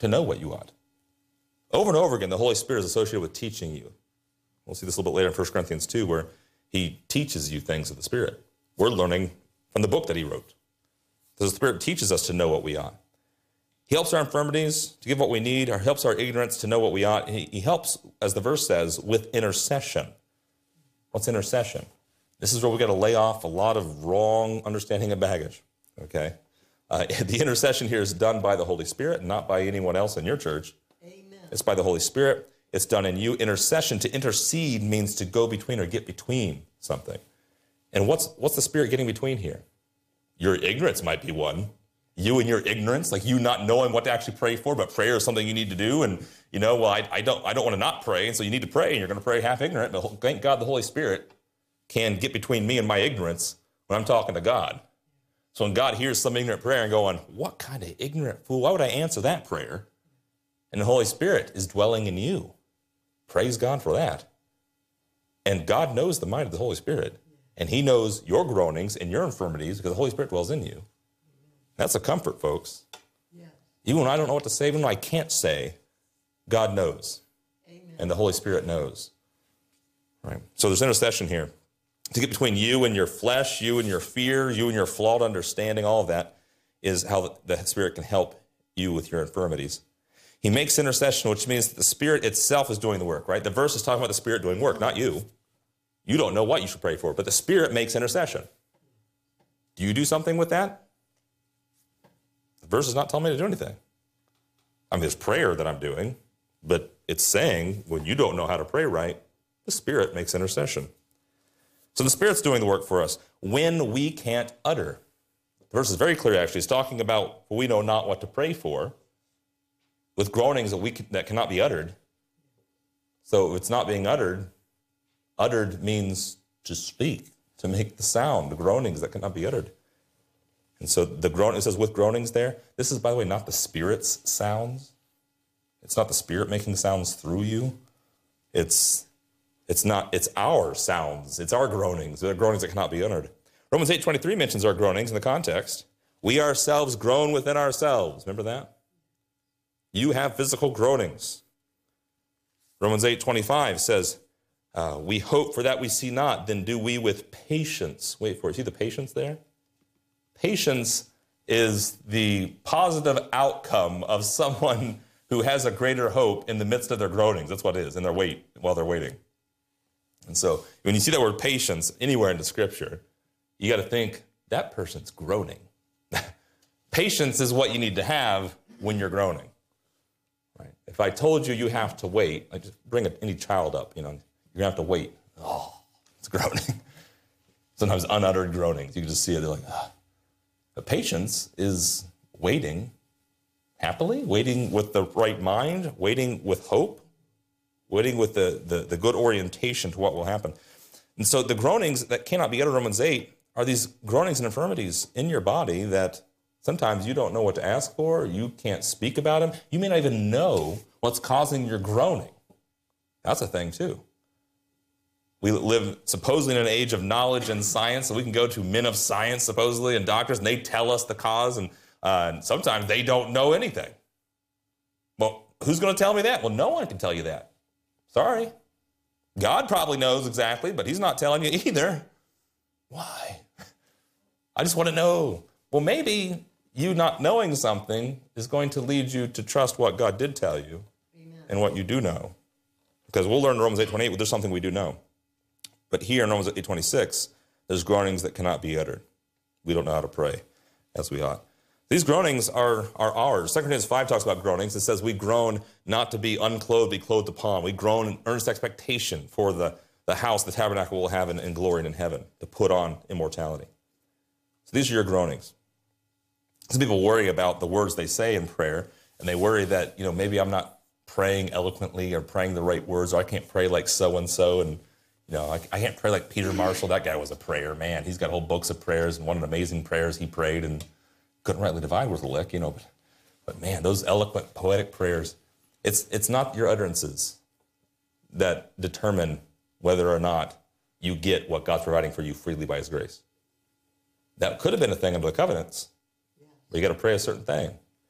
A: to know what you ought. Over and over again, the Holy Spirit is associated with teaching you. We'll see this a little bit later in 1 Corinthians 2, where he teaches you things of the Spirit. We're learning from the book that he wrote. The Spirit teaches us to know what we ought. He helps our infirmities to give what we need, or helps our ignorance to know what we ought. He helps, as the verse says, with intercession. What's intercession? This is where we got to lay off a lot of wrong understanding of baggage, okay? The intercession here is done by the Holy Spirit, not by anyone else in your church.
B: Amen.
A: It's by the Holy Spirit. It's done in you. Intercession, to intercede, means to go between or get between something. And what's the Spirit getting between here? Your ignorance might be one. You and your ignorance, like you not knowing what to actually pray for, but prayer is something you need to do. And, I don't want to not pray, and so you need to pray, and you're going to pray half ignorant. But thank God the Holy Spirit can get between me and my ignorance when I'm talking to God. So when God hears some ignorant prayer and going, what kind of ignorant fool? Why would I answer that prayer? And the Holy Spirit is dwelling in you. Praise God for that. And God knows the mind of the Holy Spirit. And he knows your groanings and your infirmities because the Holy Spirit dwells in you. That's a comfort, folks.
B: Yes.
A: Even when I don't know what to say, even when I can't say, God knows.
B: Amen.
A: And the Holy Spirit knows. Right? So there's intercession here. To get between you and your flesh, you and your fear, you and your flawed understanding, all of that is how the Spirit can help you with your infirmities. He makes intercession, which means that the Spirit itself is doing the work, right? The verse is talking about the Spirit doing work, not you. You don't know what you should pray for, but the Spirit makes intercession. Do you do something with that? The verse is not telling me to do anything. I mean, there's prayer that I'm doing, but it's saying when you don't know how to pray right, the Spirit makes intercession. So the Spirit's doing the work for us when we can't utter. The verse is very clear, actually. It's talking about we know not what to pray for with groanings that cannot be uttered. So if it's not being uttered means to speak, to make the sound, the groanings that cannot be uttered. And so it says with groanings there. This is, by the way, not the Spirit's sounds. It's not the Spirit making sounds through you. It's our sounds. It's our groanings. They're groanings that cannot be uttered. Romans 8:23 mentions our groanings in the context. We ourselves groan within ourselves. Remember that? You have physical groanings. Romans 8:25 says, we hope for that we see not, then do we with patience. Wait for it. See the patience there? Patience is the positive outcome of someone who has a greater hope in the midst of their groanings. That's what it is, in their wait, while they're waiting. And so when you see that word patience anywhere in the Scripture, you got to think, that person's groaning. Patience is what you need to have when you're groaning. Right? If I told you have to wait, I just bring any child up, you're going to have to wait. Oh, it's groaning. Sometimes unuttered groanings. You can just see it, they're like, ah. But patience is waiting happily, waiting with the right mind, waiting with hope, waiting with the good orientation to what will happen. And so the groanings that cannot be uttered, Romans 8, are these groanings and infirmities in your body that sometimes you don't know what to ask for, you can't speak about them, you may not even know what's causing your groaning. That's a thing too. We live supposedly in an age of knowledge and science, so we can go to men of science, supposedly, and doctors, and they tell us the cause, and sometimes they don't know anything. Well, who's going to tell me that? Well, no one can tell you that. Sorry. God probably knows exactly, but he's not telling you either. Why? I just want to know. Well, maybe you not knowing something is going to lead you to trust what God did tell you. Amen. And what you do know. Because we'll learn in Romans 8:28, there's something we do know. But here in Romans 8:26, there's groanings that cannot be uttered. We don't know how to pray as we ought. These groanings are ours. 2 Corinthians 5 talks about groanings. It says we groan not to be unclothed, be clothed upon. We groan in earnest expectation for the house, the tabernacle we'll have in glory and in heaven, to put on immortality. So these are your groanings. Some people worry about the words they say in prayer, and they worry that, maybe I'm not praying eloquently or praying the right words, or I can't pray like so-and-so, and I can't pray like Peter Marshall. That guy was a prayer man. He's got whole books of prayers, and what an amazing prayers he prayed, and couldn't rightly divide worth a lick, But man, those eloquent, poetic prayers, it's not your utterances that determine whether or not you get what God's providing for you freely by his grace. That could have been a thing under the covenants, where you got to pray a certain thing.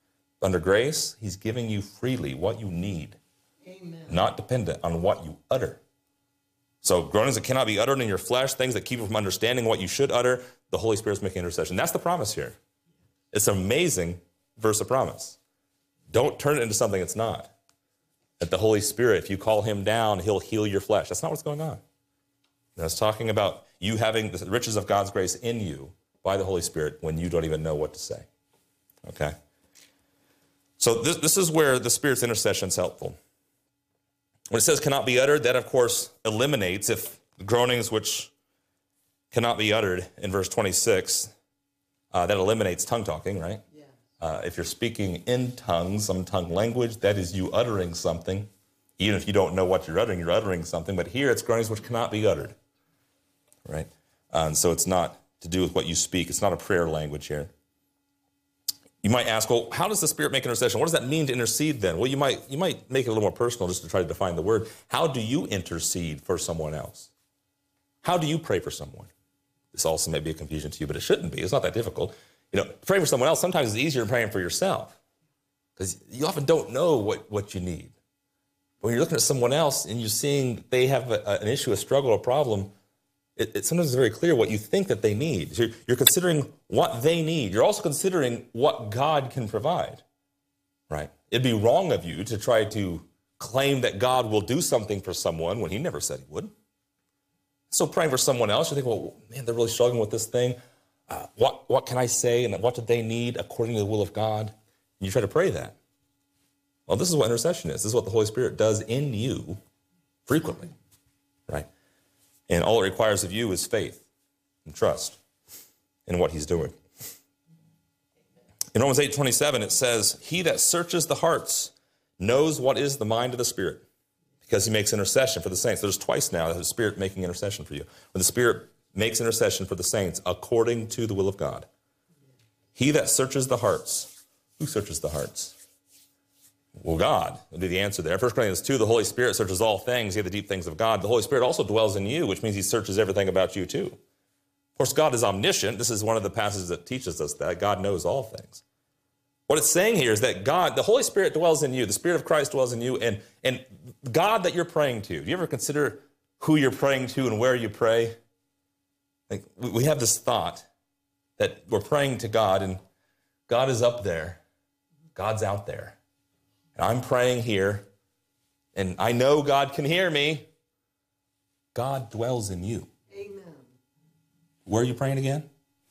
A: Under grace, he's giving you freely what you need, not dependent on what you utter. So groanings that cannot be uttered in your flesh, things that keep you from understanding what you should utter, the Holy Spirit's making intercession. That's the promise here. It's an amazing verse of promise. Don't turn it into something it's not. That the Holy Spirit, if you call him down, he'll heal your flesh. That's not what's going on. It's talking about you having the riches of God's grace in you by the Holy Spirit when you don't even know what to say. Okay? So this is where the Spirit's intercession is helpful. When it says cannot be uttered, that of course eliminates, if groanings which cannot be uttered in verse 26, that eliminates tongue talking, right? Yeah. If you're speaking in tongues, some tongue language, that is you uttering something. Even if you don't know what you're uttering something. But here it's groanings which cannot be uttered, right? So it's not to do with what you speak. It's not a prayer language here. You might ask, well, how does the Spirit make intercession? What does that mean to intercede then? Well, you might make it a little more personal just to try to define the word. How do you intercede for someone else? How do you pray for someone? This also may be a confusion to you, but it shouldn't be. It's not that difficult. Praying for someone else sometimes is easier than praying for yourself because you often don't know what you need. When you're looking at someone else and you're seeing they have an issue, a struggle, a problem, it sometimes is very clear what you think that they need. So you're considering what they need. You're also considering what God can provide, right? It'd be wrong of you to try to claim that God will do something for someone when he never said he would. So praying for someone else, you think, well, man, they're really struggling with this thing. What can I say and what do they need according to the will of God? And you try to pray that. Well, this is what intercession is. This is what the Holy Spirit does in you frequently, right? And all it requires of you is faith and trust in what he's doing. In Romans 8:27, it says, he that searches the hearts knows what is the mind of the Spirit because he makes intercession for the saints. There's twice now that the Spirit making intercession for you. When the Spirit makes intercession for the saints according to the will of God. He that searches the hearts. Who searches the hearts? Well, God would be the answer there. 1 Corinthians 2, the Holy Spirit searches all things, yet the deep things of God. The Holy Spirit also dwells in you, which means he searches everything about you too. Of course, God is omniscient. This is one of the passages that teaches us that. God knows all things. What it's saying here is that God, the Holy Spirit dwells in you. The Spirit of Christ dwells in you. And God that you're praying to, do you ever consider who you're praying to and where you pray? Like, we have this thought that we're praying to God, and God is up there. God's out there. And I'm praying here, and I know God can hear me. God dwells in you. Amen. Where are you praying again?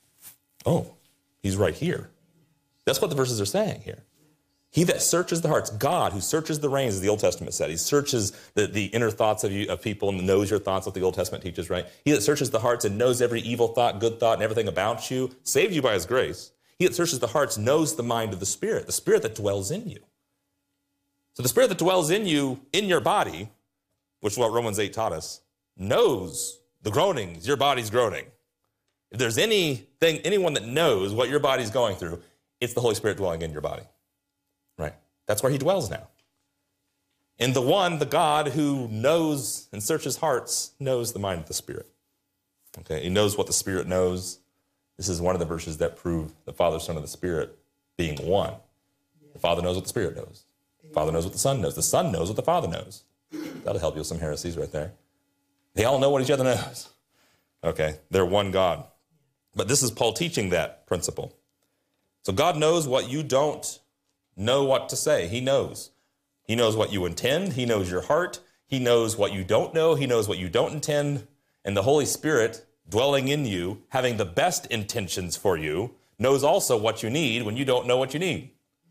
A: Oh, he's right here. That's what the verses are saying here. He that searches the hearts, God who searches the reins, as the Old Testament said. He searches the inner thoughts of people and knows your thoughts, what the Old Testament teaches, right? He that searches the hearts and knows every evil thought, good thought, and everything about you, saved you by his grace. He that searches the hearts knows the mind of the Spirit that dwells in you. So the Spirit that dwells in you, in your body, which is what Romans 8 taught us, knows the groanings your body's groaning. If there's anyone that knows what your body's going through, it's the Holy Spirit dwelling in your body, right? That's where he dwells now. And the God who knows and searches hearts, knows the mind of the Spirit. Okay, he knows what the Spirit knows. This is one of the verses that prove the Father, Son, and the Spirit being one. The Father knows what the Spirit knows. The Father knows what the Son knows. The Son knows what the Father knows. That'll help you with some heresies right there. They all know what each other knows. Okay, they're one God. But this is Paul teaching that principle. So God knows what you don't know what to say. He knows. He knows what you intend. He knows your heart. He knows what you don't know. He knows what you don't intend. And the Holy Spirit dwelling in you, having the best intentions for you, knows also what you need when you don't know what you need.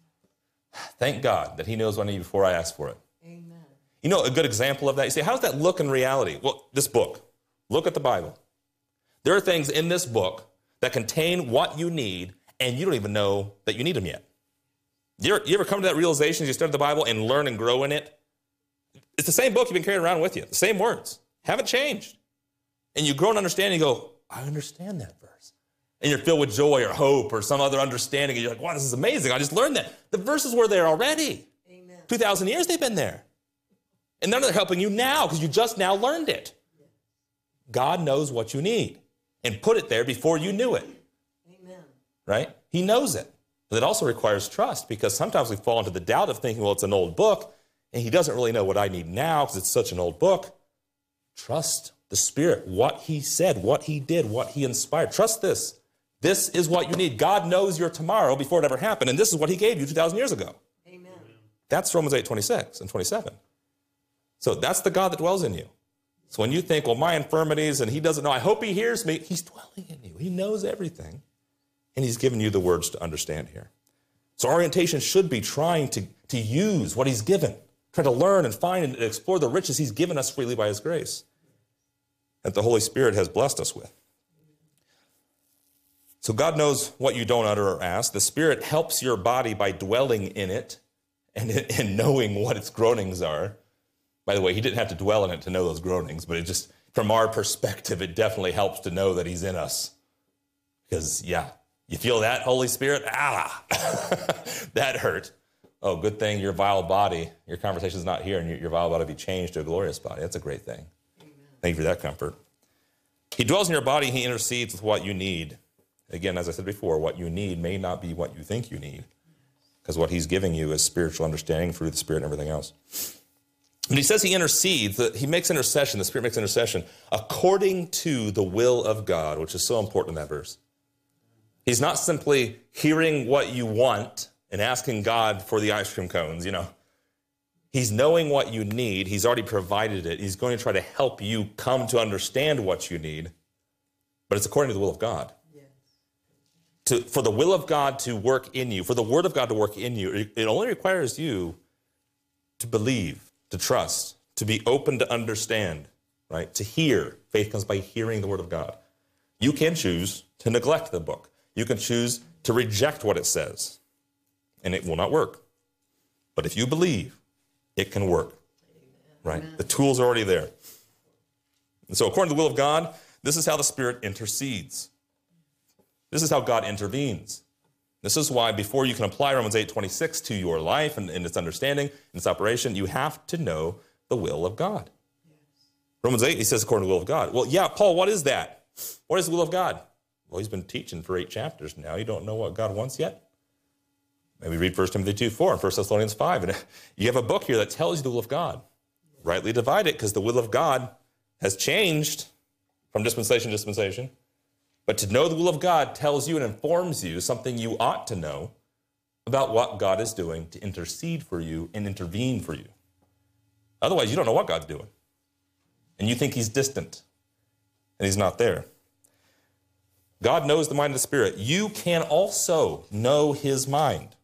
A: Thank God that he knows what I need before I ask for it. Amen. You know, a good example of that, you say, how does that look in reality? Well, this book. Look at the Bible. There are things in this book that contain what you need, and you don't even know that you need them yet. You ever come to that realization as you study the Bible and learn and grow in it? It's the same book you've been carrying around with you. The same words. Haven't changed. And you grow in understanding, you go, I understand that verse. And you're filled with joy or hope or some other understanding. And you're like, wow, this is amazing. I just learned that. The verses were there already. Amen. 2,000 years they've been there. And none of them are helping you now because you just now learned it. God knows what you need and put it there before you knew it. Amen. Right? He knows it. But it also requires trust, because sometimes we fall into the doubt of thinking, well, it's an old book, and he doesn't really know what I need now because it's such an old book. Trust the Spirit, what he said, what he did, what he inspired. Trust this. This is what you need. God knows your tomorrow before it ever happened, and this is what he gave you 2,000 years ago.
B: Amen.
A: That's Romans 8:26 and 27. So that's the God that dwells in you. So when you think, well, my infirmities, and he doesn't know, I hope he hears me, he's dwelling in you. He knows everything, and he's given you the words to understand here. So orientation should be trying to use what he's given, try to learn and find and explore the riches he's given us freely by his grace, that the Holy Spirit has blessed us with. So God knows what you don't utter or ask. The Spirit helps your body by dwelling in it and knowing what its groanings are. By the way, he didn't have to dwell in it to know those groanings, but it just, from our perspective, it definitely helps to know that he's in us. Because, yeah, you feel that, Holy Spirit? Ah, that hurt. Oh, good thing your vile body, your conversation's not here, and your vile body be changed to a glorious body. That's a great thing. Amen. Thank you for that comfort. He dwells in your body. He intercedes with what you need. Again, as I said before, what you need may not be what you think you need, because what he's giving you is spiritual understanding through the Spirit and everything else. But he says he intercedes, that he makes intercession, the Spirit makes intercession according to the will of God, which is so important in that verse. He's not simply hearing what you want and asking God for the ice cream cones, He's knowing what you need. He's already provided it. He's going to try to help you come to understand what you need, but it's according to the will of God. Yes. For the will of God to work in you, for the word of God to work in you, it only requires you to believe, to trust, to be open to understand, right? To hear. Faith comes by hearing the word of God. You can choose to neglect the book. You can choose to reject what it says, and it will not work. But if you believe, it can work, right? Amen. The tools are already there. And so according to the will of God, this is how the Spirit intercedes. This is how God intervenes. This is why before you can apply Romans 8:26 to your life and its understanding and its operation, you have to know the will of God. Yes. Romans 8, he says according to the will of God. Well, yeah, Paul, what is that? What is the will of God? Well, he's been teaching for 8 chapters now. You don't know what God wants yet? Maybe read 1 Timothy 2:4 and 1 Thessalonians 5. And you have a book here that tells you the will of God. Rightly divide it, because the will of God has changed from dispensation to dispensation. But to know the will of God tells you and informs you something you ought to know about what God is doing to intercede for you and intervene for you. Otherwise, you don't know what God's doing. And you think he's distant, and he's not there. God knows the mind of the Spirit. You can also know his mind.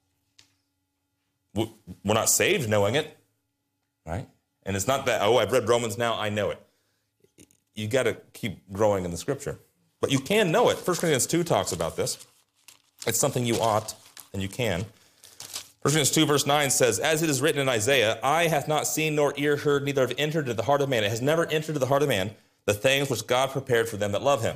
A: We're not saved knowing it, right? And it's not that, I've read Romans now, I know it. You got to keep growing in the Scripture. But you can know it. 1 Corinthians 2 talks about this. It's something you ought, and you can. 1 Corinthians 2 verse 9 says, as it is written in Isaiah, eye hath not seen nor ear heard, neither have entered into the heart of man. It has never entered into the heart of man the things which God prepared for them that love him.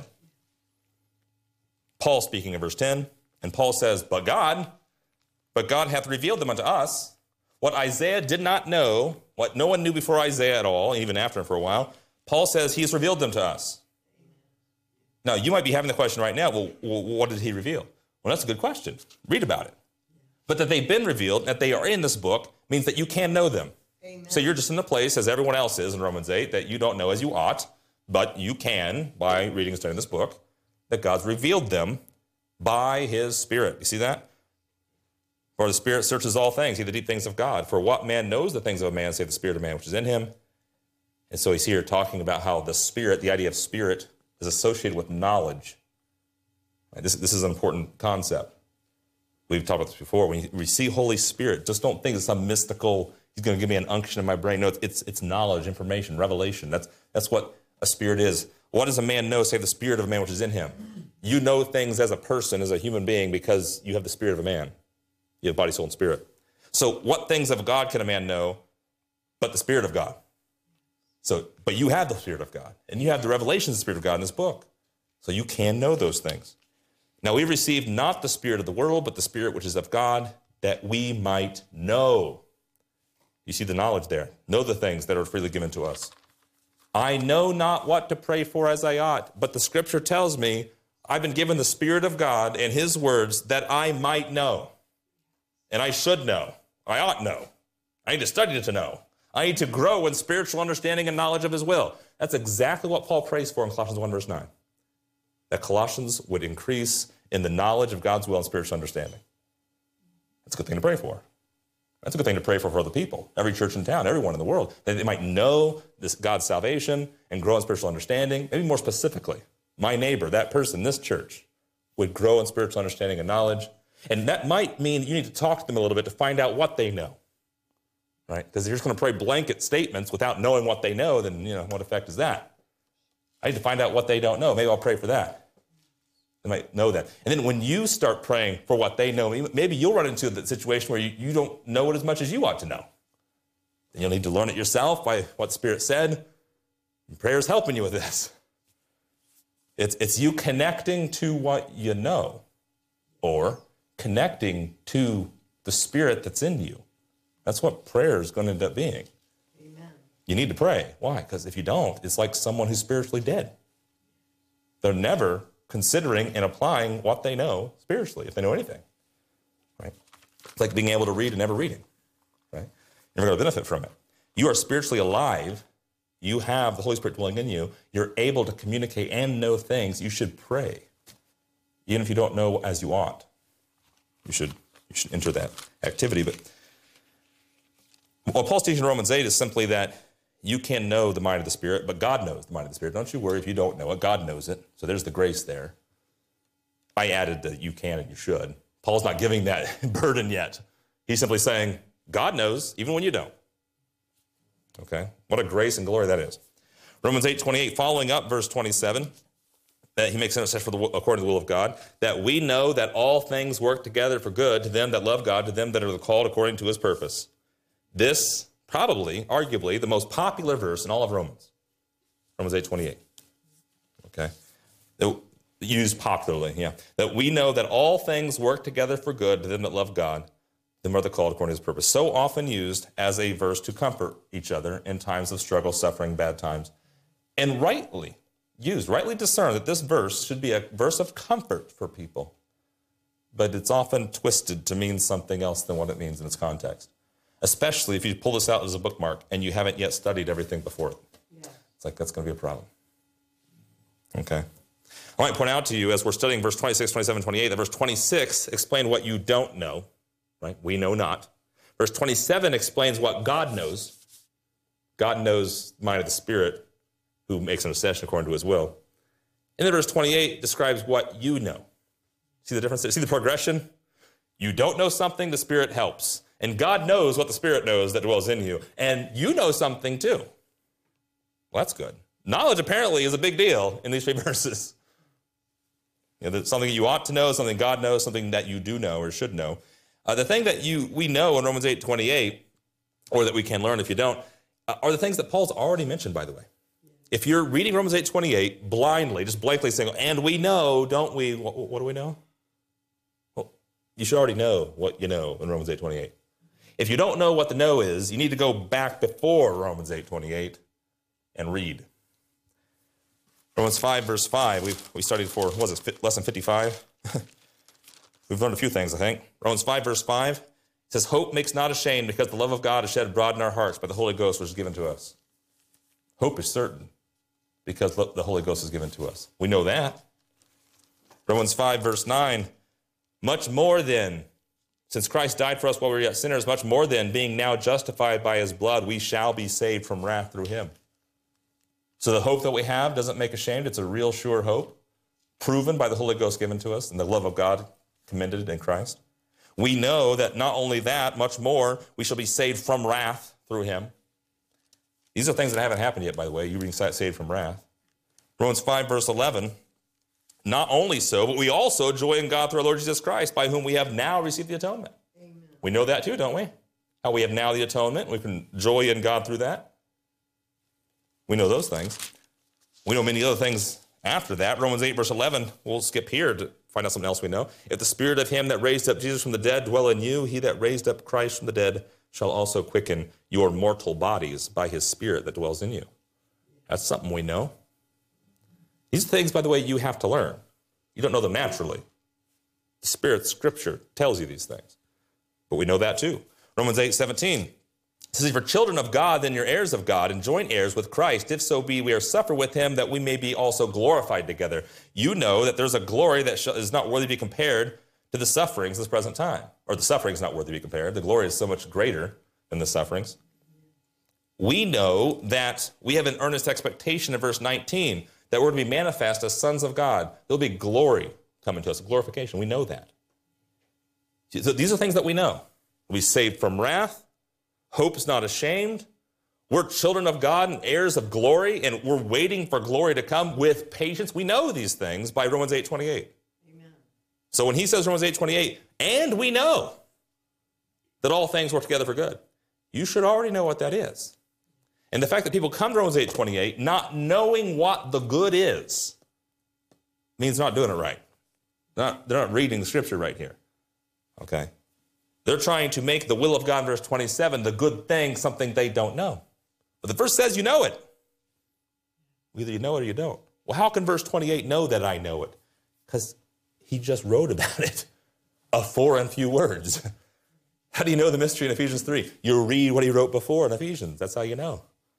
A: Paul speaking in verse 10, and Paul says, but God hath revealed them unto us, what Isaiah did not know, what no one knew before Isaiah at all, even after him for a while. Paul says he has revealed them to us. Now, you might be having the question right now, well, what did he reveal? Well, that's a good question. Read about it. But that they've been revealed, that they are in this book, means that you can know them. Amen. So you're just in the place, as everyone else is in Romans 8, that you don't know as you ought, but you can, by reading and studying this book, that God's revealed them by his Spirit. You see that? For the Spirit searches all things, the deep things of God. For what man knows the things of a man, save the Spirit of man which is in him. And so he's here talking about how the Spirit, the idea of Spirit, is associated with knowledge. Right? This is an important concept. We've talked about this before. When we see Holy Spirit, just don't think it's some mystical, he's going to give me an unction in my brain. No, it's knowledge, information, revelation. That's what a spirit is. What does a man know, save the spirit of a man which is in him? You know things as a person, as a human being, because you have the spirit of a man. You have body, soul, and spirit. So what things of God can a man know but the Spirit of God? But you have the Spirit of God, and you have the revelations of the Spirit of God in this book. So you can know those things. Now we've received not the spirit of the world, but the Spirit which is of God, that we might know. You see the knowledge there. Know the things that are freely given to us. I know not what to pray for as I ought, but the Scripture tells me I've been given the Spirit of God and his words that I might know. and I should know. I ought know. I need to study to know. I need to grow in spiritual understanding and knowledge of his will. That's exactly what Paul prays for in Colossians 1, verse 9. That Colossians would increase in the knowledge of God's will and spiritual understanding. That's a good thing to pray for. That's a good thing to pray for other people, every church in town, everyone in the world, that they might know this God's salvation and grow in spiritual understanding. Maybe more specifically, my neighbor, that person, this church, would grow in spiritual understanding and knowledge. And that might mean you need to talk to them a little bit to find out what they know, right? Because if you're just going to pray blanket statements without knowing what they know, then, what effect is that? I need to find out what they don't know. Maybe I'll pray for that. They might know that. And then when you start praying for what they know, maybe you'll run into the situation where you don't know it as much as you ought to know. Then you'll need to learn it yourself by what the Spirit said. And prayer's helping you with this. It's you connecting to what you know, or connecting to the Spirit that's in you. That's what prayer is going to end up being. Amen. You need to pray. Why? Because if you don't, it's like someone who's spiritually dead. They're never considering and applying what they know spiritually, if they know anything, right? It's like being able to read and never reading, right? You're going to benefit from it. You are spiritually alive. You have the Holy Spirit dwelling in you. You're able to communicate and know things. You should pray, even if you don't know as you ought. You should enter that activity. But what Paul's teaching in Romans 8 is simply that you can know the mind of the Spirit, but God knows the mind of the Spirit. Don't you worry if you don't know it. God knows it. So there's the grace there. I added that you can and you should. Paul's not giving that burden yet. He's simply saying, God knows, even when you don't. Okay? What a grace and glory that is. Romans 8:28, following up verse 27, that he makes intercession according to the will of God, that we know that all things work together for good to them that love God, to them that are called according to his purpose. This probably, arguably, the most popular verse in all of Romans. Romans 8:28. Okay? Used popularly, yeah. That we know that all things work together for good to them that love God, them are the called according to his purpose. So often used as a verse to comfort each other in times of struggle, suffering, bad times. And rightly used, rightly discerned that this verse should be a verse of comfort for people. But it's often twisted to mean something else than what it means in its context. Especially if you pull this out as a bookmark and you haven't yet studied everything before it. Yeah. It's like that's going to be a problem. Okay. I might point out to you as we're studying verse 26, 27, 28, that verse 26 explains what you don't know, right? We know not. Verse 27 explains what God knows. God knows the mind of the Spirit who makes an intercession according to his will. And then verse 28 describes what you know. See the difference? See the progression? You don't know something, the Spirit helps. And God knows what the Spirit knows that dwells in you. And you know something too. Well, that's good. Knowledge apparently is a big deal in these 3 verses. There's something that you ought to know, something God knows, something that you do know or should know. The thing that we know in Romans 8:28, or that we can learn if you don't, are the things that Paul's already mentioned, by the way. If you're reading Romans 8:28 blindly, just blankly saying, and we know, don't we? What do we know? Well, you should already know what you know in Romans 8:28. If you don't know what the know is, you need to go back before Romans 8:28 and read. Romans 5, verse 5, we studied for, what was it, lesson 55? We've learned a few things, I think. Romans 5, verse 5, it says, hope makes not ashamed because the love of God is shed abroad in our hearts by the Holy Ghost which is given to us. Hope is certain because the Holy Ghost is given to us. We know that. Romans 5, verse 9, much more then, since Christ died for us while we were yet sinners, much more then, being now justified by his blood, we shall be saved from wrath through him. So the hope that we have doesn't make ashamed. It's a real sure hope, proven by the Holy Ghost given to us and the love of God commended in Christ. We know that not only that, much more, we shall be saved from wrath through him. These are things that haven't happened yet, by the way, you being saved from wrath. Romans 5, verse 11, not only so, but we also joy in God through our Lord Jesus Christ, by whom we have now received the atonement. Amen. We know that too, don't we? How we have now the atonement. We can joy in God through that. We know those things. We know many other things after that. Romans 8, verse 11, we'll skip here to find out something else we know. If the Spirit of him that raised up Jesus from the dead dwell in you, he that raised up Christ from the dead shall also quicken your mortal bodies by his Spirit that dwells in you. That's something we know. These things, by the way, you have to learn. You don't know them naturally. The Spirit, Scripture, tells you these things. but we know that too. Romans 8:17 says, "For children of God, then you're heirs of God, and joint heirs with Christ, if so be we are suffer with him, that we may be also glorified together." You know that there's a glory that is not worthy to be compared to the sufferings of this present time. Or the suffering is not worthy to be compared. The glory is so much greater than the sufferings. We know that we have an earnest expectation in verse 19 that we're to be manifest as sons of God. There'll be glory coming to us, glorification. We know that. So these are things that we know. We'll be saved from wrath. Hope is not ashamed. We're children of God and heirs of glory, and we're waiting for glory to come with patience. We know these things by Romans 8:28. Amen. So when he says Romans 8:28, and we know that all things work together for good, you should already know what that is. And the fact that people come to Romans 8:28 not knowing what the good is means not doing it right. They're not reading the scripture right here. Okay? They're trying to make the will of God in verse 27, the good thing, something they don't know. But the verse says you know it. Either you know it or you don't. Well, how can verse 28 know that I know it? Because he just wrote about it. Of 4 and few words. How do you know the mystery in Ephesians 3? You read what he wrote before in Ephesians. That's how you know.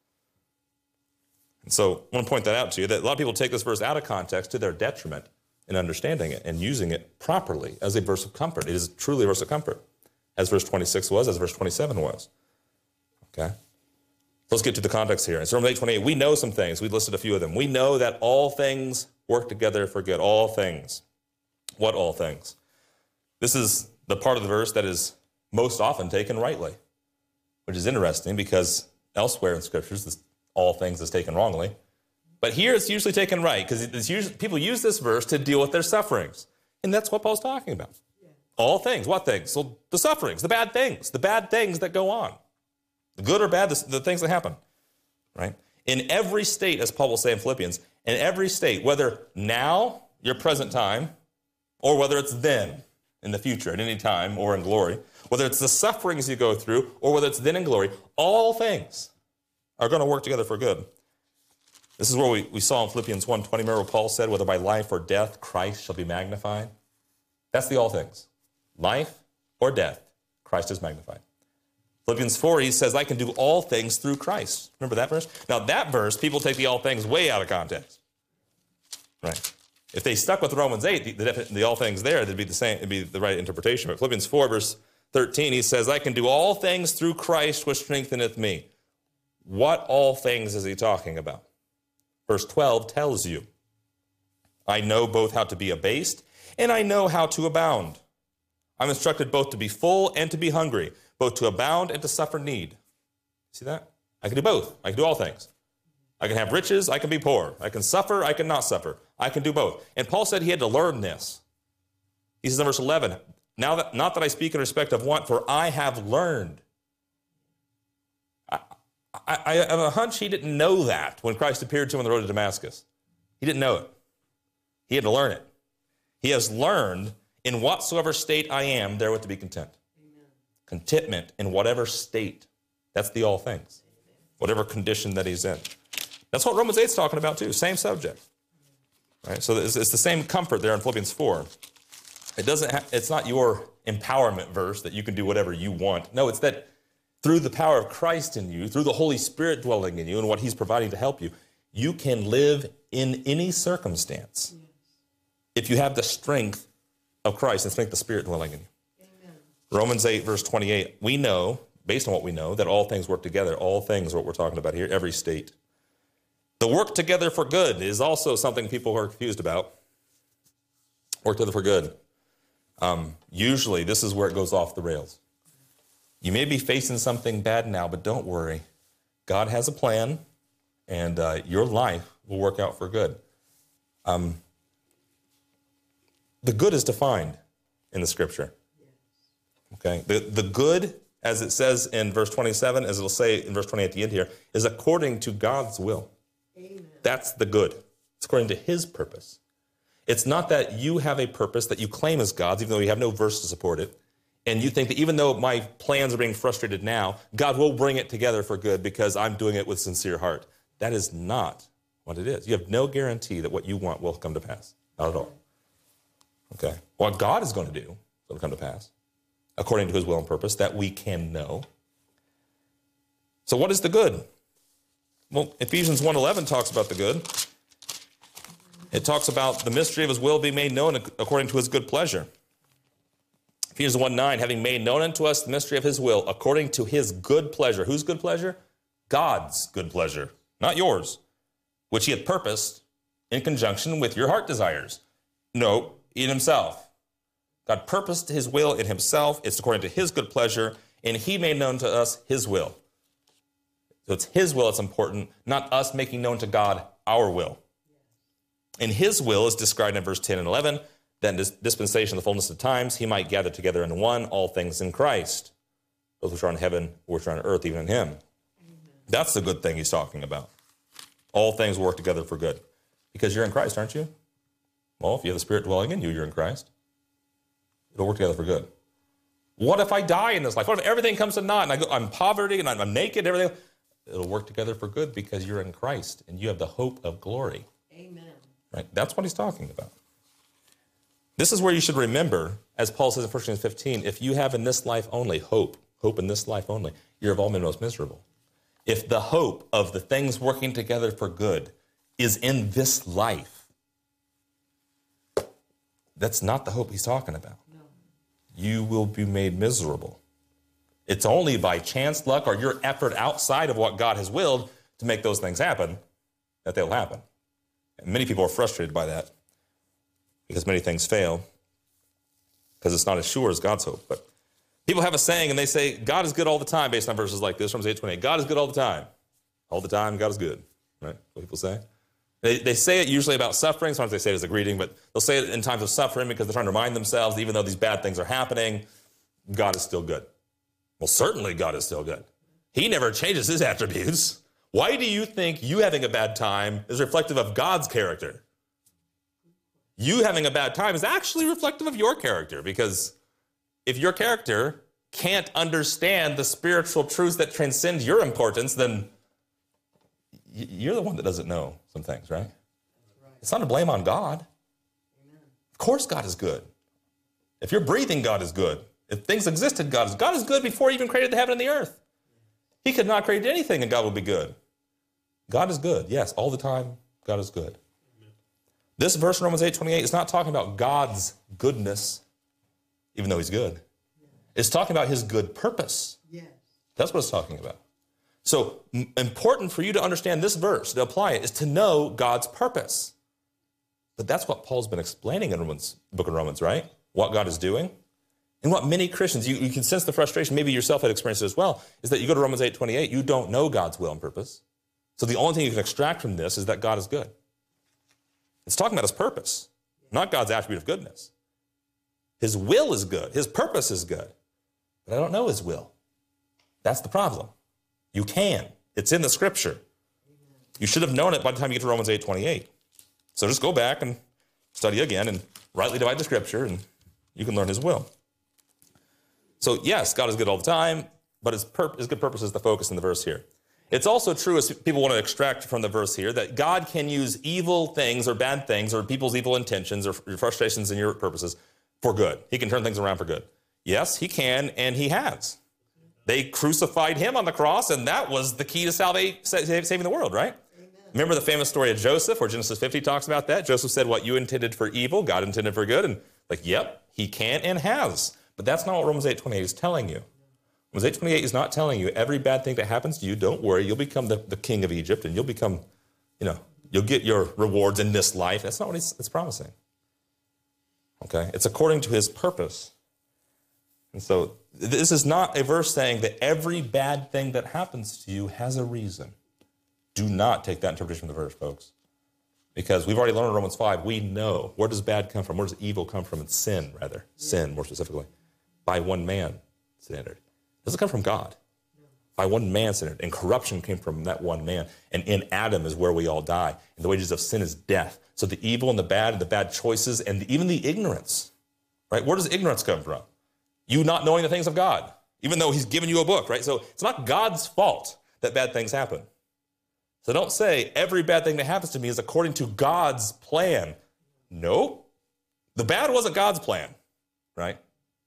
A: And so I want to point that out to you, that a lot of people take this verse out of context to their detriment in understanding it and using it properly as a verse of comfort. It is truly a verse of comfort, as verse 26 was, as verse 27 was. Okay? Let's get to the context here. In Romans 8:28, we know some things. We listed a few of them. We know that all things work together for good. All things. What all things? This is the part of the verse that is most often taken rightly, which is interesting because elsewhere in scriptures, this all things is taken wrongly. But here it's usually taken right because people use this verse to deal with their sufferings. And that's what Paul's talking about. Yeah. All things. What things? So the sufferings, the bad things that go on. The good or bad, the things that happen. Right? In every state, as Paul will say in Philippians, in every state, whether now, your present time, or whether it's then, in the future, at any time, or in glory, whether it's the sufferings you go through, or whether it's then in glory, all things are going to work together for good. This is where we saw in Philippians 1:20, remember what Paul said, whether by life or death, Christ shall be magnified. That's the all things. Life or death, Christ is magnified. Philippians 4, he says, I can do all things through Christ. Remember that verse? Now that verse, people take the all things way out of context. Right? If they stuck with Romans 8, the all things there, it'd be the same, it'd be the right interpretation. But Philippians 4, verse 13, he says, I can do all things through Christ which strengtheneth me. What all things is he talking about? Verse 12 tells you, I know both how to be abased, and I know how to abound. I'm instructed both to be full and to be hungry, both to abound and to suffer need. See that? I can do both. I can do all things. I can have riches, I can be poor. I can suffer, I can not suffer. I can do both. And Paul said he had to learn this. He says in verse 11, not that I speak in respect of want, for I have learned. I have a hunch he didn't know that when Christ appeared to him on the road to Damascus. He didn't know it. He had to learn it. He has learned, in whatsoever state I am, therewith to be content. Amen. Contentment in whatever state. That's the all things. Amen. Whatever condition that he's in. That's what Romans 8 is talking about too. Same subject. Right? So it's the same comfort there in Philippians 4. It's not your empowerment verse that you can do whatever you want. No, it's that through the power of Christ in you, through the Holy Spirit dwelling in you and what he's providing to help you, you can live in any circumstance if you have the strength of Christ and strength of the Spirit dwelling in you. Amen. Romans 8, verse 28, we know, based on what we know, that all things work together. All things are what we're talking about here, every state. The work together for good is also something people are confused about. Work together for good. Usually, this is where it goes off the rails. You may be facing something bad now, but don't worry. God has a plan, and your life will work out for good. The good is defined in the Scripture. Okay, the good, as it says in verse 27, as it'll say in verse 28 at the end here, is according to God's will. Amen. That's the good. It's according to his purpose. It's not that you have a purpose that you claim as God's, even though you have no verse to support it. And you think that even though my plans are being frustrated now, God will bring it together for good because I'm doing it with sincere heart. That is not what it is. You have no guarantee that what you want will come to pass. Not at all. Okay. What God is going to do will come to pass. according to his will and purpose, that we can know. So what is the good? Well, Ephesians 1:11 talks about the good. It talks about the mystery of his will being made known according to his good pleasure. Ephesians 1:9, having made known unto us the mystery of his will according to his good pleasure. Whose good pleasure? God's good pleasure, not yours, which he hath purposed in conjunction with your heart desires. No, in himself. God purposed his will in himself. It's according to his good pleasure, and he made known to us his will. So it's his will that's important, not us making known to God our will. And his will is described in verse 10 and 11, that in this dispensation of the fullness of times, he might gather together in one all things in Christ, both which are in heaven, which are on earth, even in him. Amen. That's the good thing he's talking about. All things work together for good. Because you're in Christ, aren't you? Well, if you have the Spirit dwelling in you, you're in Christ. It'll work together for good. What if I die in this life? What if everything comes to naught and I'm poverty and I'm naked, everything? It'll work together for good because you're in Christ and you have the hope of glory.
B: Amen.
A: Right? That's what he's talking about. This is where you should remember, as Paul says in 1 Corinthians 15, if you have in this life only hope in this life only, you're of all men most miserable. If the hope of the things working together for good is in this life, that's not the hope he's talking about. No. You will be made miserable. It's only by chance, luck, or your effort outside of what God has willed to make those things happen that they'll happen. And many people are frustrated by that because many things fail because it's not as sure as God's hope. But people have a saying and they say, God is good all the time based on verses like this, Romans 8:28. God is good all the time. All the time, God is good. Right? What people say. They say it usually about suffering. Sometimes they say it as a greeting, but they'll say it in times of suffering because they're trying to remind themselves, even though these bad things are happening, God is still good. Well, certainly God is still good. He never changes his attributes. Why do you think you having a bad time is reflective of God's character? You having a bad time is actually reflective of your character, because if your character can't understand the spiritual truths that transcend your importance, then you're the one that doesn't know some things, right? It's not a blame on God. Amen. Of course God is good. If you're breathing, God is good. If things existed, God is good before he even created the heaven and the earth. He could not create anything and God would be good. God is good. Yes, all the time, God is good. Amen. This verse in Romans 8:28 is not talking about God's goodness, even though he's good. Yeah. It's talking about his good purpose. Yes. That's what it's talking about. So important for you to understand this verse, to apply it, is to know God's purpose. But that's what Paul's been explaining in the book of Romans, right? What God is doing. And what many Christians, you can sense the frustration, maybe yourself had experienced it as well, is that you go to Romans 8:28, you don't know God's will and purpose. So the only thing you can extract from this is that God is good. It's talking about his purpose, not God's attribute of goodness. His will is good. His purpose is good. But I don't know his will. That's the problem. You can. It's in the scripture. You should have known it by the time you get to Romans 8:28. So just go back and study again and rightly divide the scripture and you can learn his will. So yes, God is good all the time, but his good purpose is the focus in the verse here. It's also true, as people want to extract from the verse here, that God can use evil things or bad things or people's evil intentions or frustrations in your purposes for good. He can turn things around for good. Yes, he can, and he has. They crucified him on the cross, and that was the key to saving the world, right? Amen. Remember the famous story of Joseph, where Genesis 50 talks about that? Joseph said, what you intended for evil, God intended for good. And yep, he can and has. But that's not what Romans 8:28 is telling you. Romans 8:28 is not telling you every bad thing that happens to you, don't worry, you'll become the king of Egypt, and you'll become, you'll get your rewards in this life. That's not what it's promising. Okay? It's according to his purpose. And so this is not a verse saying that every bad thing that happens to you has a reason. Do not take that interpretation of the verse, folks. Because we've already learned in Romans 5, we know where does bad come from? Where does evil come from? It's sin, rather. Sin, more specifically. By one man standard. It doesn't come from God. By one man standard. And corruption came from that one man. And in Adam is where we all die. And the wages of sin is death. So the evil and the bad choices, and even the ignorance. Right? Where does ignorance come from? You not knowing the things of God, even though he's given you a book, right? So it's not God's fault that bad things happen. So don't say every bad thing that happens to me is according to God's plan. No, the bad wasn't God's plan, right?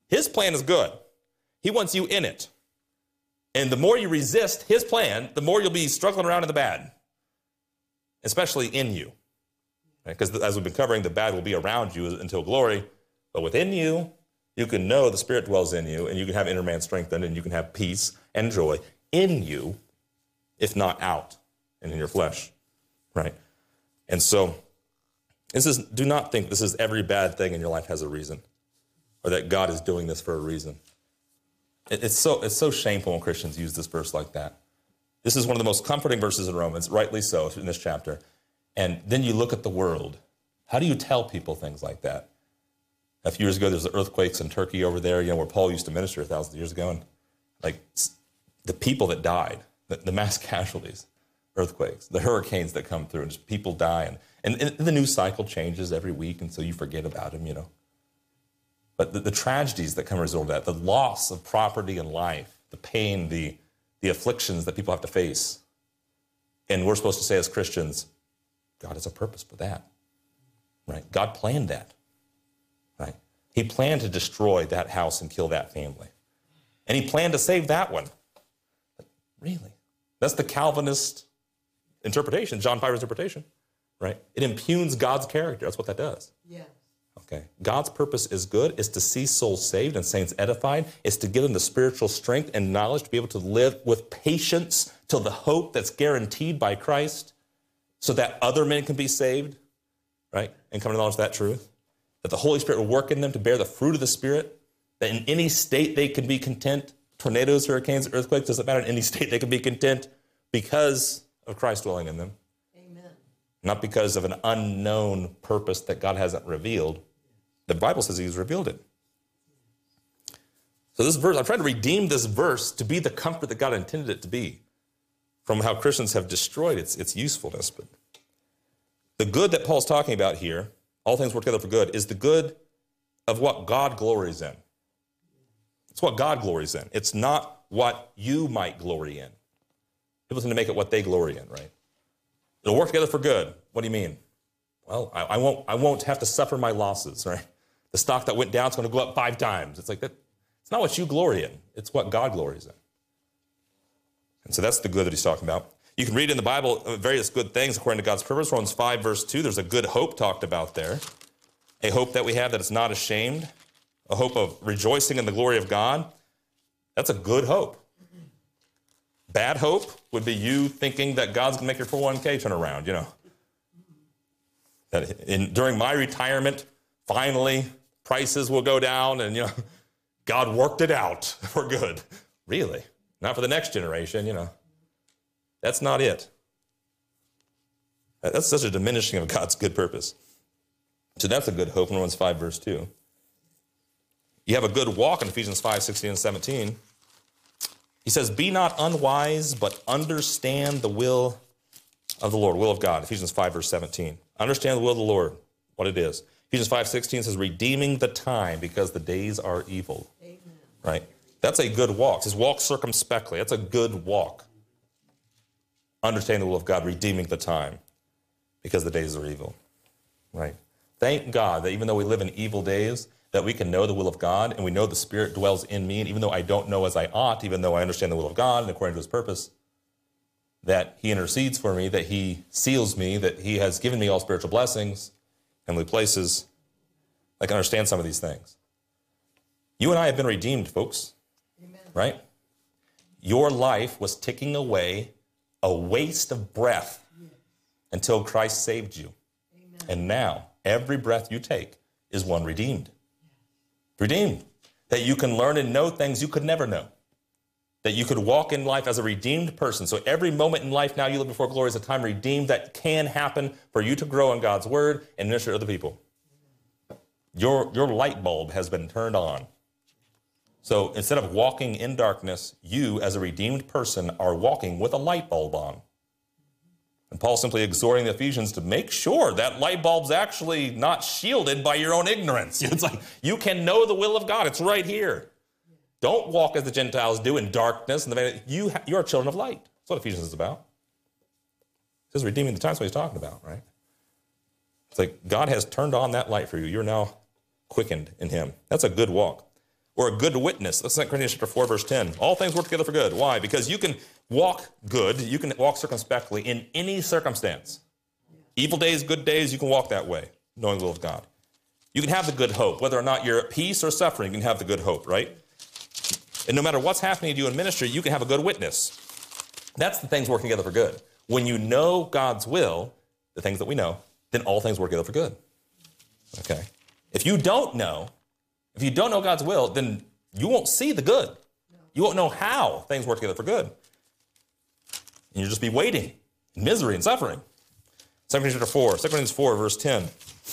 A: His plan is good. He wants you in it. And the more you resist his plan, the more you'll be struggling around in the bad, especially in you. Because as we've been covering, the bad will be around you until glory. But within you, you can know the Spirit dwells in you, and you can have inner man strengthened, and you can have peace and joy in you, if not out and in your flesh, right? And so do not think this is every bad thing in your life has a reason, or that God is doing this for a reason. It's so shameful when Christians use this verse like that. This is one of the most comforting verses in Romans, rightly so, in this chapter. And then you look at the world. How do you tell people things like that? A few years ago, there's the earthquakes in Turkey over there, where Paul used to minister 1,000 years ago. And like the people that died, the mass casualties, earthquakes, the hurricanes that come through, and just people die. And the news cycle changes every week, and so you forget about them, But the tragedies that come as a result of that, the loss of property and life, the pain, the afflictions that people have to face. And we're supposed to say as Christians, God has a purpose for that, right? God planned that, right? He planned to destroy that house and kill that family. And he planned to save that one. Really? That's the Calvinist interpretation, John Piper's interpretation, right? It impugns God's character. That's what that does. Yeah. Okay. God's purpose is good. It's to see souls saved and saints edified. It's to give them the spiritual strength and knowledge to be able to live with patience till the hope that's guaranteed by Christ, so that other men can be saved, right? And come to knowledge of that truth. That the Holy Spirit will work in them to bear the fruit of the Spirit. That in any state they can be content. Tornadoes, hurricanes, earthquakes, doesn't matter. In any state they can be content because of Christ dwelling in them. Amen. Not because of an unknown purpose that God hasn't revealed. The Bible says he's revealed it. So this verse, I'm trying to redeem this verse to be the comfort that God intended it to be from how Christians have destroyed its usefulness. But the good that Paul's talking about here, all things work together for good, is the good of what God glories in. It's what God glories in. It's not what you might glory in. People tend to make it what they glory in, right? It'll work together for good. What do you mean? Well, I won't have to suffer my losses, right? The stock that went down is going to go up 5 times. It's like that. It's not what you glory in. It's what God glories in. And so that's the good that he's talking about. You can read in the Bible various good things according to God's purpose. Romans 5, verse 2, there's a good hope talked about there. A hope that we have that is not ashamed. A hope of rejoicing in the glory of God. That's a good hope. Bad hope would be you thinking that God's going to make your 401k turn around, That during my retirement, finally, prices will go down and, God worked it out for good. Really? Not for the next generation, That's not it. That's such a diminishing of God's good purpose. So that's a good hope in Romans 5, verse 2. You have a good walk in Ephesians 5, 16 and 17. He says, be not unwise, but understand the will of the Lord, will of God. Ephesians 5, verse 17. Understand the will of the Lord, what it is. Ephesians 5, 16 says, redeeming the time because the days are evil. Amen. Right? That's a good walk. It says, walk circumspectly. That's a good walk. Understanding the will of God, redeeming the time because the days are evil. Right? Thank God that even though we live in evil days, that we can know the will of God, and we know the Spirit dwells in me, and even though I don't know as I ought, even though I understand the will of God and according to his purpose, that he intercedes for me, that he seals me, that he has given me all spiritual blessings, heavenly places. I can understand some of these things. You and I have been redeemed, folks. Amen. Right? Your life was ticking away, a waste of breath, until Christ saved you. Amen. And now, every breath you take is one redeemed. Redeemed. That you can learn and know things you could never know. That you could walk in life as a redeemed person. So every moment in life now you live before glory is a time redeemed that can happen for you to grow in God's word and minister to other people. Your light bulb has been turned on. So instead of walking in darkness, you as a redeemed person are walking with a light bulb on. And Paul's simply exhorting the Ephesians to make sure that light bulb's actually not shielded by your own ignorance. It's like you can know the will of God. It's right here. Don't walk as the Gentiles do in darkness. You are children of light. That's what Ephesians is about. It says redeeming the time. That's what he's talking about, right? It's like God has turned on that light for you. You're now quickened in him. That's a good walk. or a good witness. That's 2 Corinthians chapter 4, verse 10. All things work together for good. Why? Because you can walk good, you can walk circumspectly in any circumstance. Evil days, good days, you can walk that way, knowing the will of God. You can have the good hope. Whether or not you're at peace or suffering, you can have the good hope, right? And no matter what's happening to you in ministry, you can have a good witness. That's the things working together for good. When you know God's will, the things that we know, then all things work together for good. Okay? If you don't know God's will, then you won't see the good. You won't know how things work together for good. And you'll just be waiting in misery and suffering. 2 Corinthians 4, verse 10.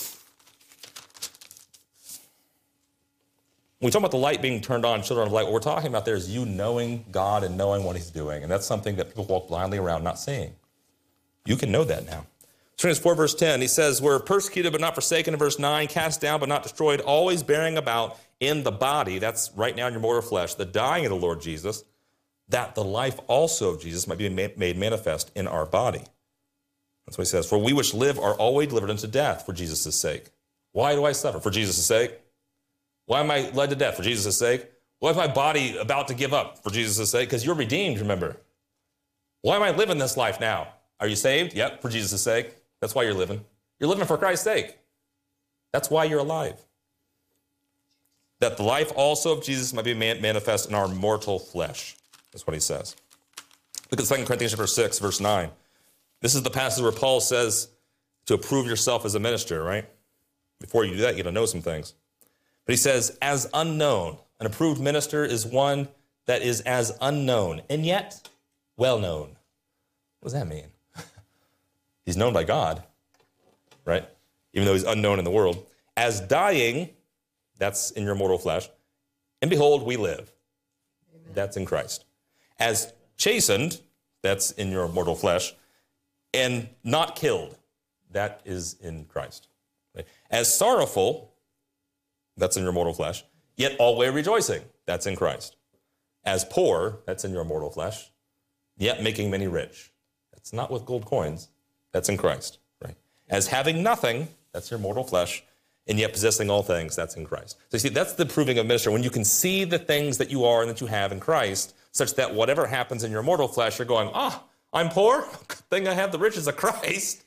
A: When we talk about the light being turned on, children of light, what we're talking about there is you knowing God and knowing what he's doing. And that's something that people walk blindly around not seeing. You can know that now. 2 Corinthians 4, verse 10, he says, we're persecuted but not forsaken. In verse 9, cast down but not destroyed, always bearing about in the body, that's right now in your mortal flesh, the dying of the Lord Jesus, that the life also of Jesus might be made manifest in our body. That's what he says. For we which live are always delivered unto death for Jesus' sake. Why do I suffer? For Jesus' sake. Why am I led to death? For Jesus' sake. Why is my body about to give up? For Jesus' sake. Because you're redeemed, remember. Why am I living this life now? Are you saved? Yep, for Jesus' sake. That's why you're living. You're living for Christ's sake. That's why you're alive. That the life also of Jesus might be manifest in our mortal flesh. That's what he says. Look at 2 Corinthians chapter 6, verse 9. This is the passage where Paul says to approve yourself as a minister, right? Before you do that, you got to know some things. But he says, as unknown. An approved minister is one that is as unknown and yet well known. What does that mean? He's known by God, right? Even though he's unknown in the world. As dying, that's in your mortal flesh. And behold, we live. Amen. That's in Christ. As chastened, that's in your mortal flesh. And not killed, that is in Christ. Right? As sorrowful, that's in your mortal flesh. Yet always rejoicing, that's in Christ. As poor, that's in your mortal flesh. Yet making many rich. That's not with gold coins. That's in Christ, right? As having nothing, that's your mortal flesh, and yet possessing all things, that's in Christ. So you see, that's the proving of ministry. When you can see the things that you are and that you have in Christ, such that whatever happens in your mortal flesh, you're going, I'm poor. Good thing I have the riches of Christ.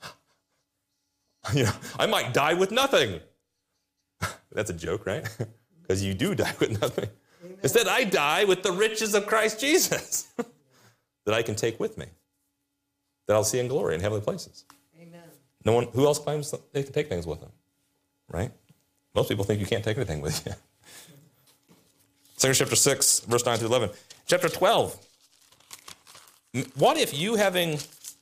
A: I might die with nothing. That's a joke, right? Because you do die with nothing. Amen. Instead, I die with the riches of Christ Jesus that I can take with me, that I'll see in glory in heavenly places. Amen. No one, who else claims that they can take things with them, right? Most people think you can't take anything with you. 2 chapter 6, verse 9 through 11. Chapter 12. What if you having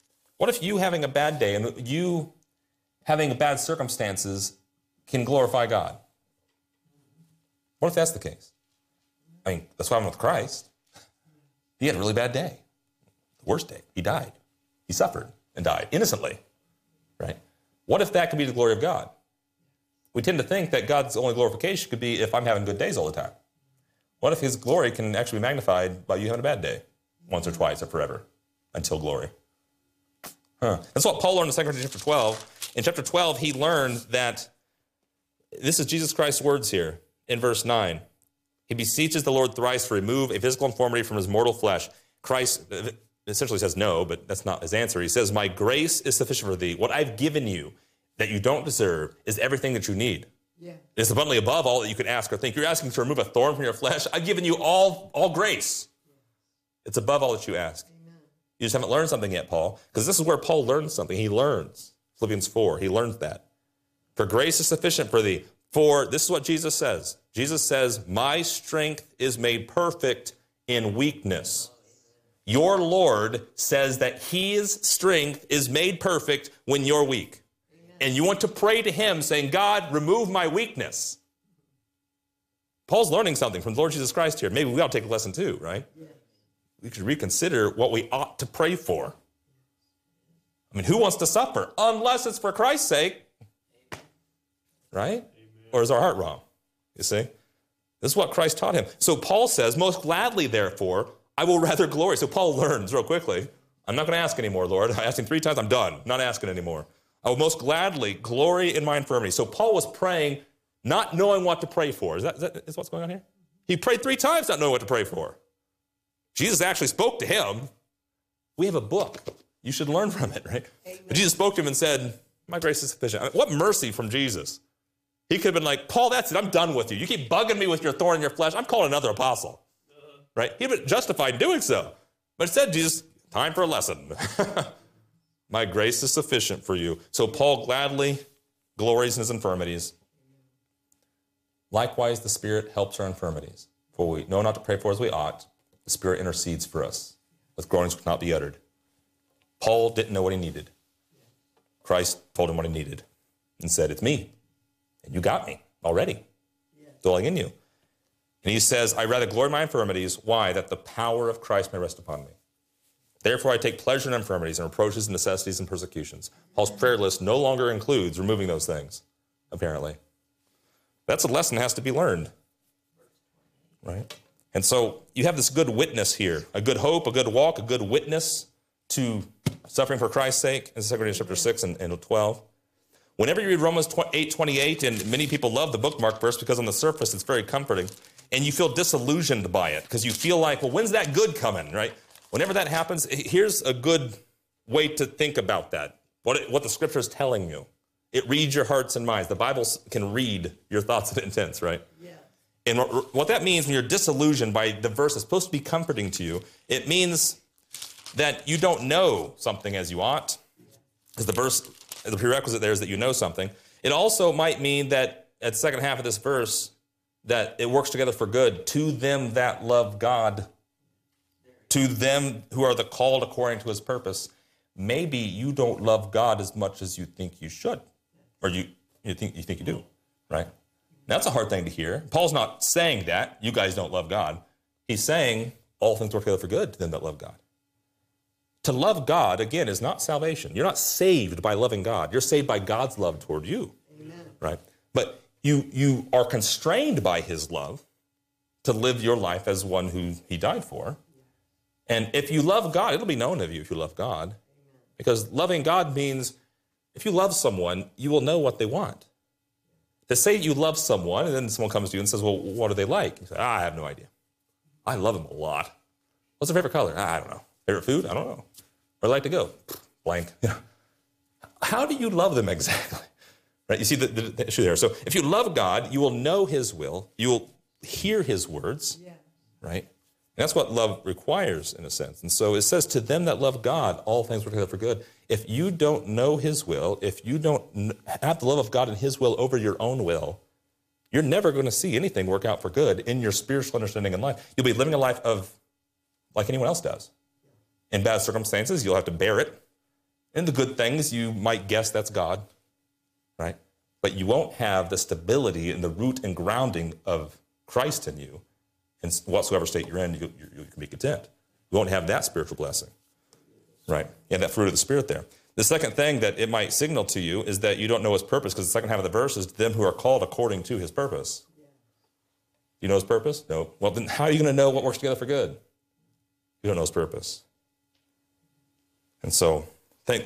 A: a bad day and you having bad circumstances can glorify God? What if that's the case? I mean, that's why I'm with Christ. He had a really bad day. The worst day. He died. He suffered and died innocently, right? What if that could be the glory of God? We tend to think that God's only glorification could be if I'm having good days all the time. What if his glory can actually be magnified by you having a bad day once or twice or forever until glory? That's what Paul learned in 2 Corinthians chapter 12. In chapter 12, he learned that this is Jesus Christ's words here in verse 9. He beseeches the Lord thrice to remove a physical infirmity from his mortal flesh. Christ essentially says no, but that's not his answer. He says, my grace is sufficient for thee. What I've given you that you don't deserve is everything that you need. Yeah. It's abundantly above all that you could ask or think. You're asking to remove a thorn from your flesh. I've given you all grace. It's above all that you ask. Amen. You just haven't learned something yet, Paul, because this is where Paul learns something. He learns. Philippians 4, he learns that. For grace is sufficient for thee. For this is what Jesus says. Jesus says, my strength is made perfect in weakness. Your Lord says that his strength is made perfect when you're weak. And you want to pray to him saying, God, remove my weakness. Paul's learning something from the Lord Jesus Christ here. Maybe we ought to take a lesson too, right? Yes. We should reconsider what we ought to pray for. I mean, who wants to suffer? Unless it's for Christ's sake. Right? Amen. Or is our heart wrong? You see? This is what Christ taught him. So Paul says, most gladly, therefore, I will rather glory. So Paul learns real quickly. I'm not going to ask anymore, Lord. I asked him 3 times. I'm done. Not asking anymore. I will most gladly glory in my infirmity. So Paul was praying, not knowing what to pray for. Is what's going on here? He prayed 3 times not knowing what to pray for. Jesus actually spoke to him. We have a book. You should learn from it, right? But Jesus spoke to him and said, my grace is sufficient. I mean, what mercy from Jesus. He could have been like, Paul, that's it. I'm done with you. You keep bugging me with your thorn in your flesh. I'm calling another apostle, right? He'd been justified in doing so. But instead, Jesus, time for a lesson. My grace is sufficient for you. So Paul gladly glories in his infirmities. Likewise, the Spirit helps our infirmities. For we know not to pray for as we ought. The Spirit intercedes for us with groanings which cannot be uttered. Paul didn't know what he needed. Christ told him what he needed and said, it's me. And you got me already, dwelling in you. And he says, I rather glory in my infirmities. Why? That the power of Christ may rest upon me. Therefore, I take pleasure in infirmities and reproaches and necessities and persecutions. Paul's prayer list no longer includes removing those things, apparently. That's a lesson that has to be learned, right? And so you have this good witness here, a good hope, a good walk, a good witness to suffering for Christ's sake in 2 Corinthians chapter 6 and 12. Whenever you read Romans 8:28, and many people love the bookmark verse because on the surface it's very comforting, and you feel disillusioned by it because you feel like, well, when's that good coming, right? Whenever that happens, here's a good way to think about that, what the Scripture is telling you. It reads your hearts and minds. The Bible can read your thoughts and intents, right? Yeah. And what that means when you're disillusioned by the verse is supposed to be comforting to you, it means that you don't know something as you ought, because the prerequisite there is that you know something. It also might mean that at the second half of this verse, that it works together for good to them that love God, to them who are the called according to his purpose. Maybe you don't love God as much as you think you should, or you think you do, right? That's a hard thing to hear. Paul's not saying that you guys don't love God. He's saying all things work together for good to them that love God. To love God, again, is not salvation. You're not saved by loving God. You're saved by God's love toward you. Amen. Right? But you are constrained by his love to live your life as one who he died for. And if you love God, it'll be known of you if you love God. Because loving God means if you love someone, you will know what they want. To say you love someone, and then someone comes to you and says, well, what are they like? You say, I have no idea. I love them a lot. What's their favorite color? I don't know. Favorite food? I don't know. Where do they like to go? Blank. How do you love them exactly? Right? You see the issue there. So if you love God, you will know his will. You will hear his words. Yeah. Right? And that's what love requires in a sense. And so it says, to them that love God, all things work together for good. If you don't know his will, if you don't have the love of God and his will over your own will, you're never going to see anything work out for good in your spiritual understanding in life. You'll be living a life of like anyone else does. In bad circumstances, you'll have to bear it. In the good things, you might guess that's God, right? But you won't have the stability and the root and grounding of Christ in you. And whatsoever state you're in, you can be content. You won't have that spiritual blessing, right? You have that fruit of the Spirit there. The second thing that it might signal to you is that you don't know his purpose, because the second half of the verse is to them who are called according to his purpose. Do you know his purpose? No. Well, then how are you going to know what works together for good? You don't know his purpose. And so thank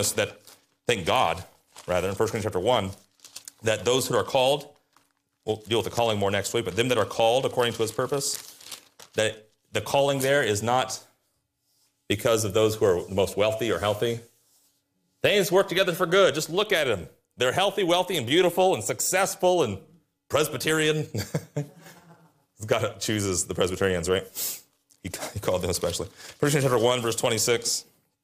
A: God, rather, in 1 Corinthians chapter 1, that those who are called, we'll deal with the calling more next week, but them that are called according to his purpose, that the calling there is not because of those who are the most wealthy or healthy. Things work together for good. Just look at them. They're healthy, wealthy, and beautiful, and successful, and Presbyterian. God chooses the Presbyterians, right? He called them especially. 1 Corinthians chapter 1, verse 26.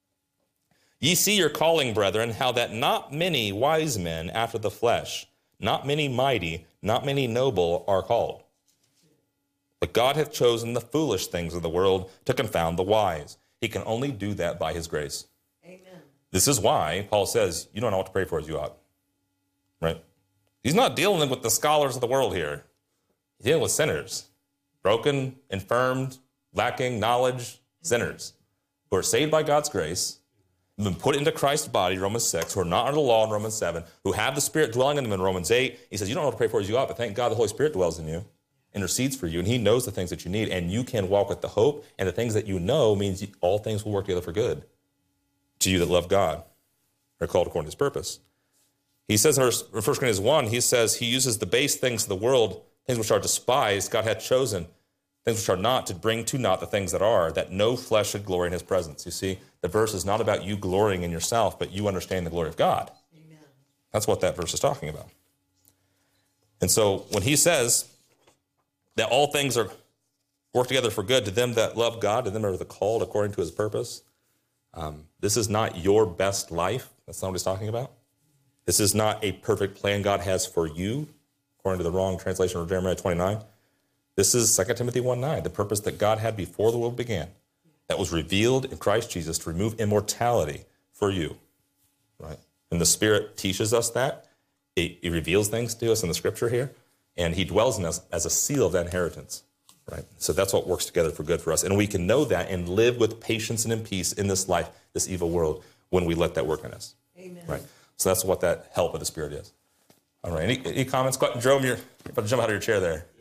A: Ye see your calling, brethren, how that not many wise men after the flesh, not many mighty, not many noble are called. But God hath chosen the foolish things of the world to confound the wise. He can only do that by his grace. Amen. This is why Paul says, you don't know what to pray for as you ought. Right? He's not dealing with the scholars of the world here. He's dealing with sinners. Broken, infirmed, lacking knowledge sinners who are saved by God's grace, been put into Christ's body, Romans 6, who are not under the law in Romans 7, who have the Spirit dwelling in them in Romans 8. He says, you don't know what to pray for as you ought, but thank God the Holy Spirit dwells in you, intercedes for you, and he knows the things that you need, and you can walk with the hope, and the things that you know means all things will work together for good to you that love God, are called according to his purpose. He says in 1 Corinthians 1, he says he uses the base things of the world things which are despised, God hath chosen, things which are not, to bring to naught the things that are, that no flesh should glory in his presence. You see, the verse is not about you glorying in yourself, but you understand the glory of God. Amen. That's what that verse is talking about. And so when he says that all things are work together for good to them that love God, to them that are the called according to his purpose, this is not your best life. That's not what he's talking about. This is not a perfect plan God has for you, according to the wrong translation of Jeremiah 29. This is 2 Timothy 1:9, the purpose that God had before the world began, that was revealed in Christ Jesus to remove immortality for you, right? And the Spirit teaches us that. He reveals things to us in the Scripture here, and he dwells in us as a seal of that inheritance, right? So that's what works together for good for us. And we can know that and live with patience and in peace in this life, this evil world, when we let that work in us. Amen. Right? So that's what that help of the Spirit is. All right. Any comments? Jerome, you're about to jump out of your chair there.